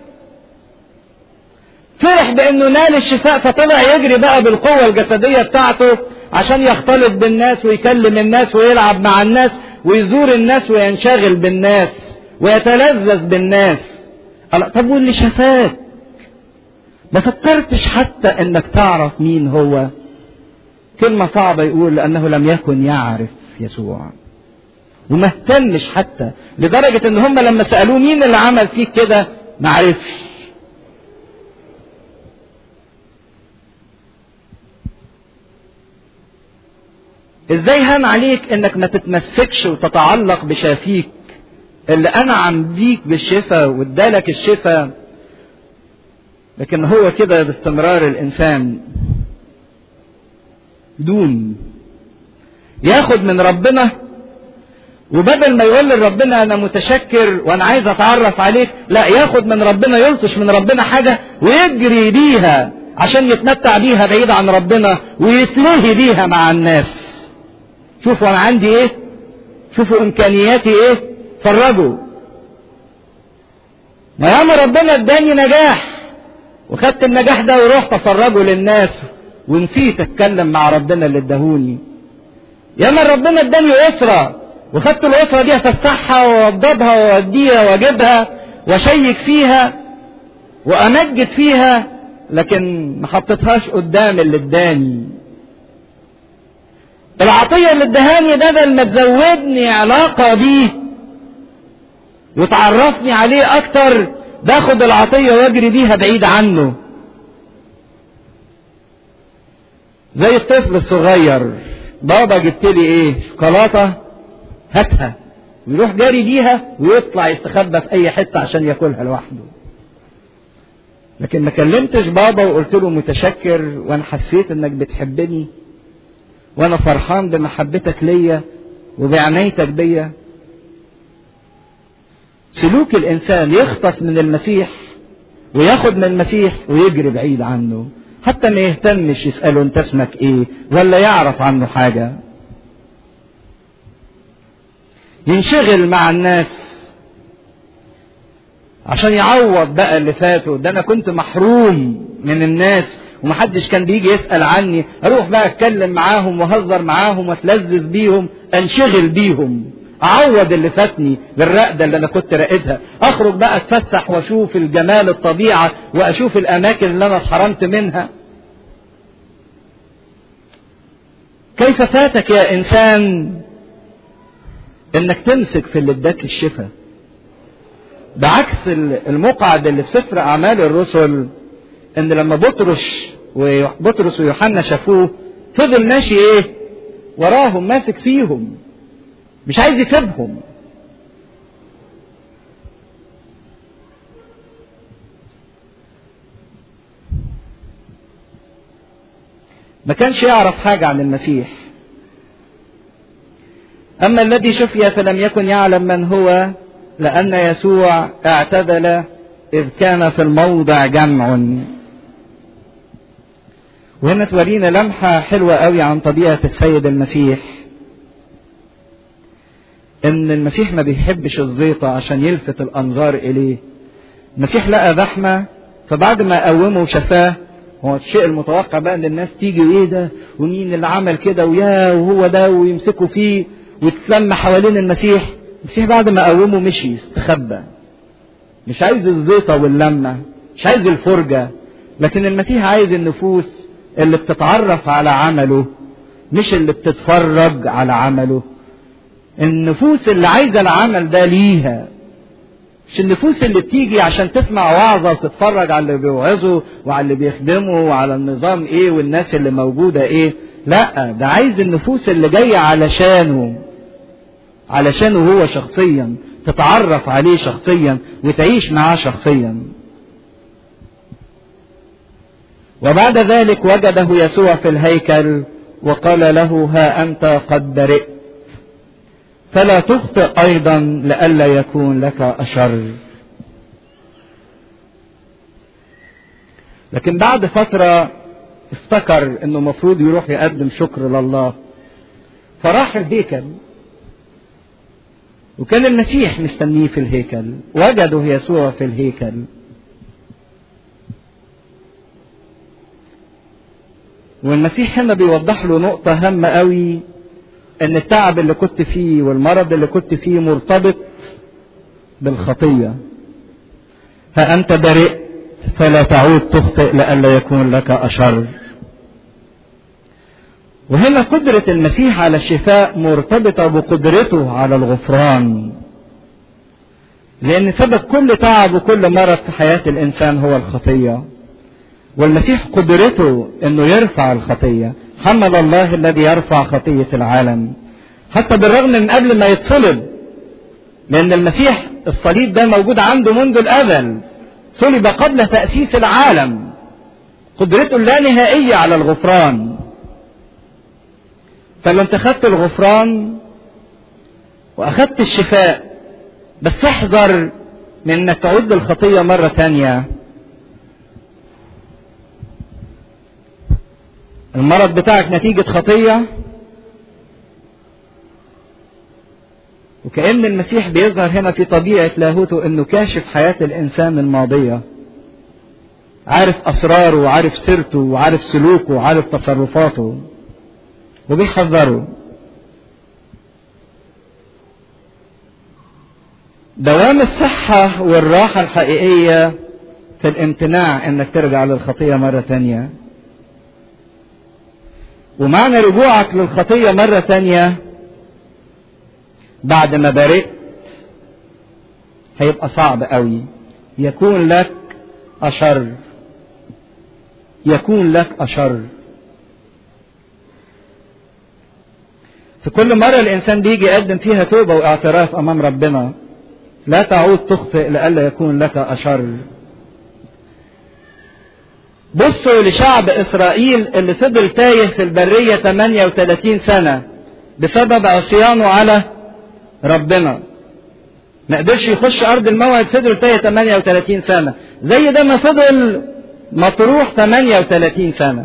فرح بانه نال الشفاء، فطلع يجري بقى بالقوة الجسدية بتاعته عشان يختلط بالناس ويكلم الناس ويلعب مع الناس ويزور الناس وينشغل بالناس ويتلذذ بالناس. طب واللي شفاك ما فكرتش حتى انك تعرف مين هو؟ كلمة صعبة يقول لانه لم يكن يعرف يسوع، وما اهتمش حتى لدرجة ان هم لما سألوه مين اللي عمل فيك كده ما عرفش. ازاي هان عليك انك ما تتمسكش وتتعلق بشافيك اللي انعم بيك بالشفاء وادالك الشفاء؟ لكن هو كده باستمرار الانسان دون ياخد من ربنا، وبدل ما يقول لربنا انا متشكر وانا عايز اتعرف عليك، لا، ياخد من ربنا، يلطش من ربنا حاجة ويجري بيها عشان يتمتع بيها بعيد عن ربنا ويتلهي بيها مع الناس. شوفوا انا عندي ايه، شوفوا امكانياتي ايه، فرجوا. ما ياما ربنا اداني نجاح وخدت النجاح ده ورحت افرجه للناس ونسيت اتكلم مع ربنا اللي اداهوني. ياما ربنا اداني اسرة وخدت الاسرة دي افسحها واوضبها واوديها واجيبها واشيك فيها وامجد فيها، لكن ما حطيتهاش قدام اللي اداني. العطية اللي ادهاني ده لما تزودني علاقة بيه وتعرفني عليه اكتر، باخد العطية واجري بيها بعيد عنه. زي الطفل الصغير، بابا جبت لي ايه؟ شوكولاتة، هاتها، ويروح جاري بيها ويطلع يستخبى في اي حتة عشان ياكلها لوحده. لكن ما كلمتش بابا وقلت له متشكر وانا حسيت انك بتحبني وانا فرحان بمحبتك ليا وبعنايتك بيا. سلوك الانسان يخطف من المسيح وياخد من المسيح ويجري بعيد عنه، حتى ما يهتمش يسأله انت اسمك ايه ولا يعرف عنه حاجة. ينشغل مع الناس عشان يعوض بقى اللي فاته. ده انا كنت محروم من الناس ومحدش كان بيجي يسأل عني، اروح بقى اتكلم معاهم واهزر معاهم واتلذذ بيهم، انشغل بيهم، اعوض اللي فاتني بالرقدة اللي انا كنت راقدها. اخرج بقى اتفسح واشوف الجمال الطبيعة واشوف الاماكن اللي انا اتحرمت منها. كيف فاتك يا انسان انك تمسك في اللي اداك الشفاء. بعكس المقعد اللي في سفر اعمال الرسل، ان لما بطرس ويوحنا شافوه فضل ماشي ايه وراهم، ماسك فيهم، مش عايز يسيبهم. ما كانش يعرف حاجة عن المسيح. أما الذي شفي فلم يكن يعلم من هو، لأن يسوع اعتدل إذ كان في الموضع جمع. وهنا تورينا لمحة حلوة قوي عن طبيعة السيد المسيح، إن المسيح ما بيحبش الزيطة عشان يلفت الأنظار إليه. المسيح لقى زحمة، فبعد ما قومه وشفاه، هو الشيء المتوقع بقى ان الناس تيجي وايه ده ومين اللي عمل كده وياه وهو ده، ويمسكوا فيه ويتلم حوالين المسيح. المسيح بعد ما قومه مشي استخبى، مش عايز الزيطة واللمة، مش عايز الفرجة، لكن المسيح عايز النفوس اللي بتتعرف على عمله، مش اللي بتتفرج على عمله. النفوس اللي عايزة العمل ده ليها، مش النفوس اللي بتيجي عشان تسمع وعظة وتتفرج على اللي بيوعظوا وعلى اللي بيخدموا وعلى النظام ايه والناس اللي موجودة ايه. لا، ده عايز النفوس اللي جاية علشانه هو شخصيا، تتعرف عليه شخصيا وتعيش معاه شخصيا. وبعد ذلك وجده يسوع في الهيكل وقال له: ها أنت قد برئت، فلا تخطئ أيضا لئلا يكون لك أشر. لكن بعد فترة افتكر انه مفروض يروح يقدم شكر لله، فراح الهيكل، وكان المسيح مستنيه في الهيكل، وجده يسوع في الهيكل. والمسيح هنا بيوضح له نقطة هامة قوي، ان التعب اللي كنت فيه والمرض اللي كنت فيه مرتبط بالخطية. ها أنت برئت فلا تعود تخطئ لئلا يكون لك أشر. وهنا قدرة المسيح على الشفاء مرتبطة بقدرته على الغفران، لأن سبب كل تعب وكل مرض في حياة الإنسان هو الخطية، والمسيح قدرته أنه يرفع الخطية. حمل الله الذي يرفع خطية العالم، حتى بالرغم من قبل ما يتصلب، لأن المسيح الصليب ده موجود عنده منذ الأزل، صلب قبل تأسيس العالم. قدرته اللانهائية على الغفران. فلو انت خدت الغفران واخدت الشفاء، بس احذر من انك تعود للخطية مرة تانية. المرض بتاعك نتيجة خطية، وكأن المسيح بيظهر هنا في طبيعة لاهوته انه كاشف حياة الانسان الماضية، عارف اسراره وعارف سيرته وعارف سلوكه وعارف تصرفاته، وبيحذره. دوام الصحة والراحة الحقيقية في الامتناع انك ترجع للخطية مرة تانية. ومعنى رجوعك للخطية مرة تانية بعد ما برئت هيبقى صعب قوي. يكون لك أشر، يكون لك أشر. في كل مرة الإنسان بيجي يقدم فيها توبة واعتراف أمام ربنا، لا تعود تخطئ لئلا يكون لك أشر. بصوا لشعب إسرائيل اللي فضل تايه في البرية 38 سنة بسبب عصيانه على ربنا، ما قدرش يخش أرض الموعد، فضل تايه 38 سنة، زي ده ما فضل مطروح 38 سنة.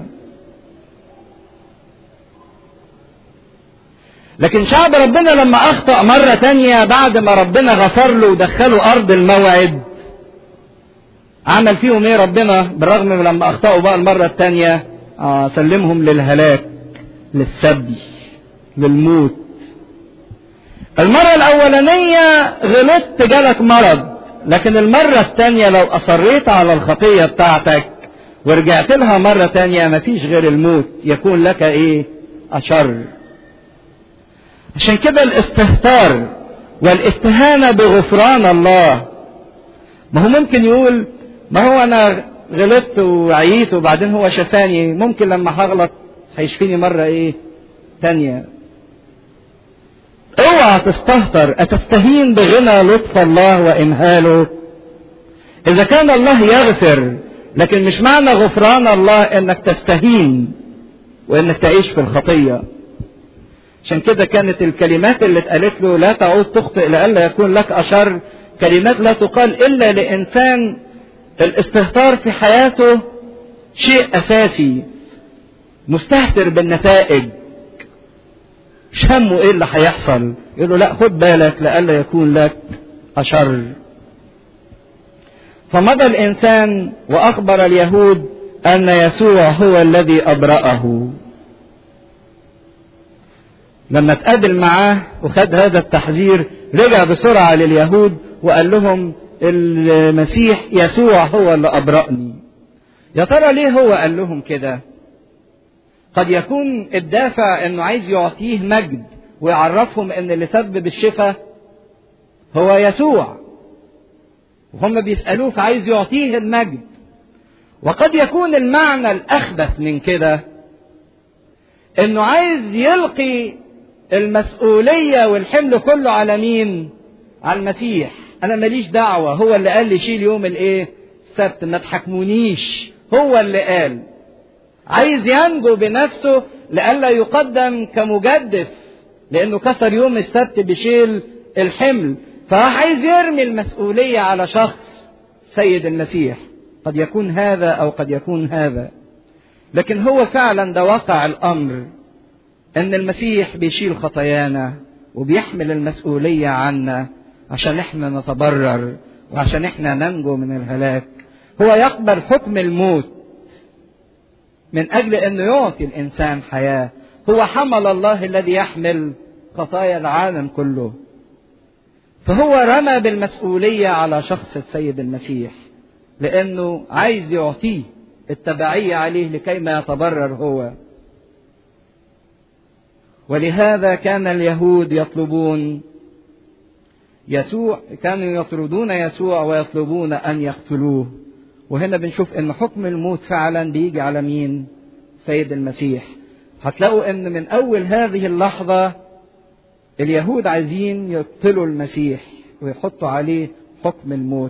لكن شعب ربنا لما أخطأ مرة تانية بعد ما ربنا غفر له ودخله أرض الموعد، عمل فيهم ايه ربنا؟ بالرغم من لما أخطأوا بقى المرة التانية سلمهم للهلاك، للسبي، للموت. المرة الأولانية غلطت جالك مرض، لكن المرة التانية لو أصريت على الخطية بتاعتك ورجعت لها مرة تانية مفيش غير الموت، يكون لك ايه؟ أشر. عشان كده الاستهتار والاستهانة بغفران الله. ما هو ممكن يقول ما هو أنا غلطت وعييت وبعدين هو شفاني، ممكن لما هغلط هيشفيني مرة تانية. اوعى تستهتر، أتستهين بغنى لطف الله وإمهاله؟ إذا كان الله يغفر، لكن مش معنى غفران الله إنك تستهين وإنك تعيش في الخطية. عشان كده كانت الكلمات اللي اتقالت له لا تعود تخطئ لئلا يكون لك أشر، كلمات لا تقال إلا لإنسان الاستهتار في حياته شيء أساسي، مستهتر بالنتائج، مش همه إيه اللي هيحصل، يقول له لا خد بالك لئلا يكون لك أشر. فمضى الإنسان وأخبر اليهود أن يسوع هو الذي أبرأه. لما اتقابل معاه وخد هذا التحذير رجع بسرعة لليهود وقال لهم المسيح يسوع هو اللي أبرأني. يا ترى ليه هو قال لهم كده؟ قد يكون الدافع انه عايز يعطيه مجد ويعرفهم ان اللي سبب الشفاء هو يسوع، وهم بيسألوه فعايز يعطيه المجد. وقد يكون المعنى الأخبث من كده انه عايز يلقي المسؤولية والحمل كله على مين؟ على المسيح. انا ماليش دعوة، هو اللي قال لي شيل يوم السبت، ما تحكمونيش، هو اللي قال. عايز ينجو بنفسه لئلا يقدم كمجدف، لانه كسر يوم السبت بشيل الحمل، فعايز يرمي المسؤولية على شخص سيد المسيح. قد يكون هذا او قد يكون هذا، لكن هو فعلا ده واقع الامر، ان المسيح بيشيل خطايانا وبيحمل المسؤولية عنا عشان احنا نتبرر وعشان احنا ننجو من الهلاك. هو يقبل حكم الموت من اجل انه يعطي الانسان حياة. هو حمل الله الذي يحمل خطايا العالم كله، فهو رمى بالمسؤولية على شخص السيد المسيح لانه عايز يعطيه التبعية عليه لكي ما يتبرر هو. ولهذا كان اليهود يطلبون يسوع، كانوا يطردون يسوع ويطلبون أن يقتلوه. وهنا بنشوف أن حكم الموت فعلا بيجي على مين؟ سيد المسيح. هتلاقوا أن من أول هذه اللحظة اليهود عايزين يقتلوا المسيح ويحطوا عليه حكم الموت.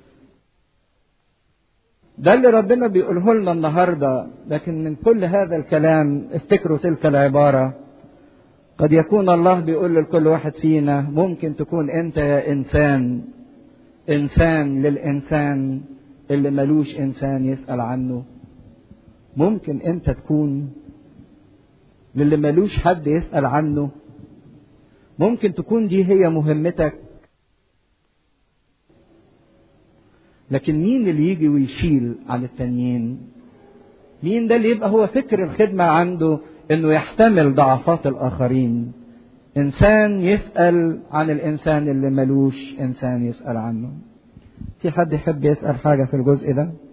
ده اللي ربنا بيقوله لنا النهاردة. لكن من كل هذا الكلام افتكروا تلك العبارة، قد يكون الله بيقول لكل واحد فينا ممكن تكون انت يا انسان للانسان اللي ملوش انسان يسأل عنه. ممكن انت تكون للي ملوش حد يسأل عنه. ممكن تكون دي هي مهمتك. لكن مين اللي يجي ويشيل عن التانيين؟ مين ده اللي يبقى هو فكر الخدمة عنده انه يحتمل ضعفات الاخرين؟ انسان يسأل عن الانسان اللي ملوش انسان يسأل عنه. في حد يحب يسأل حاجة في الجزء ده؟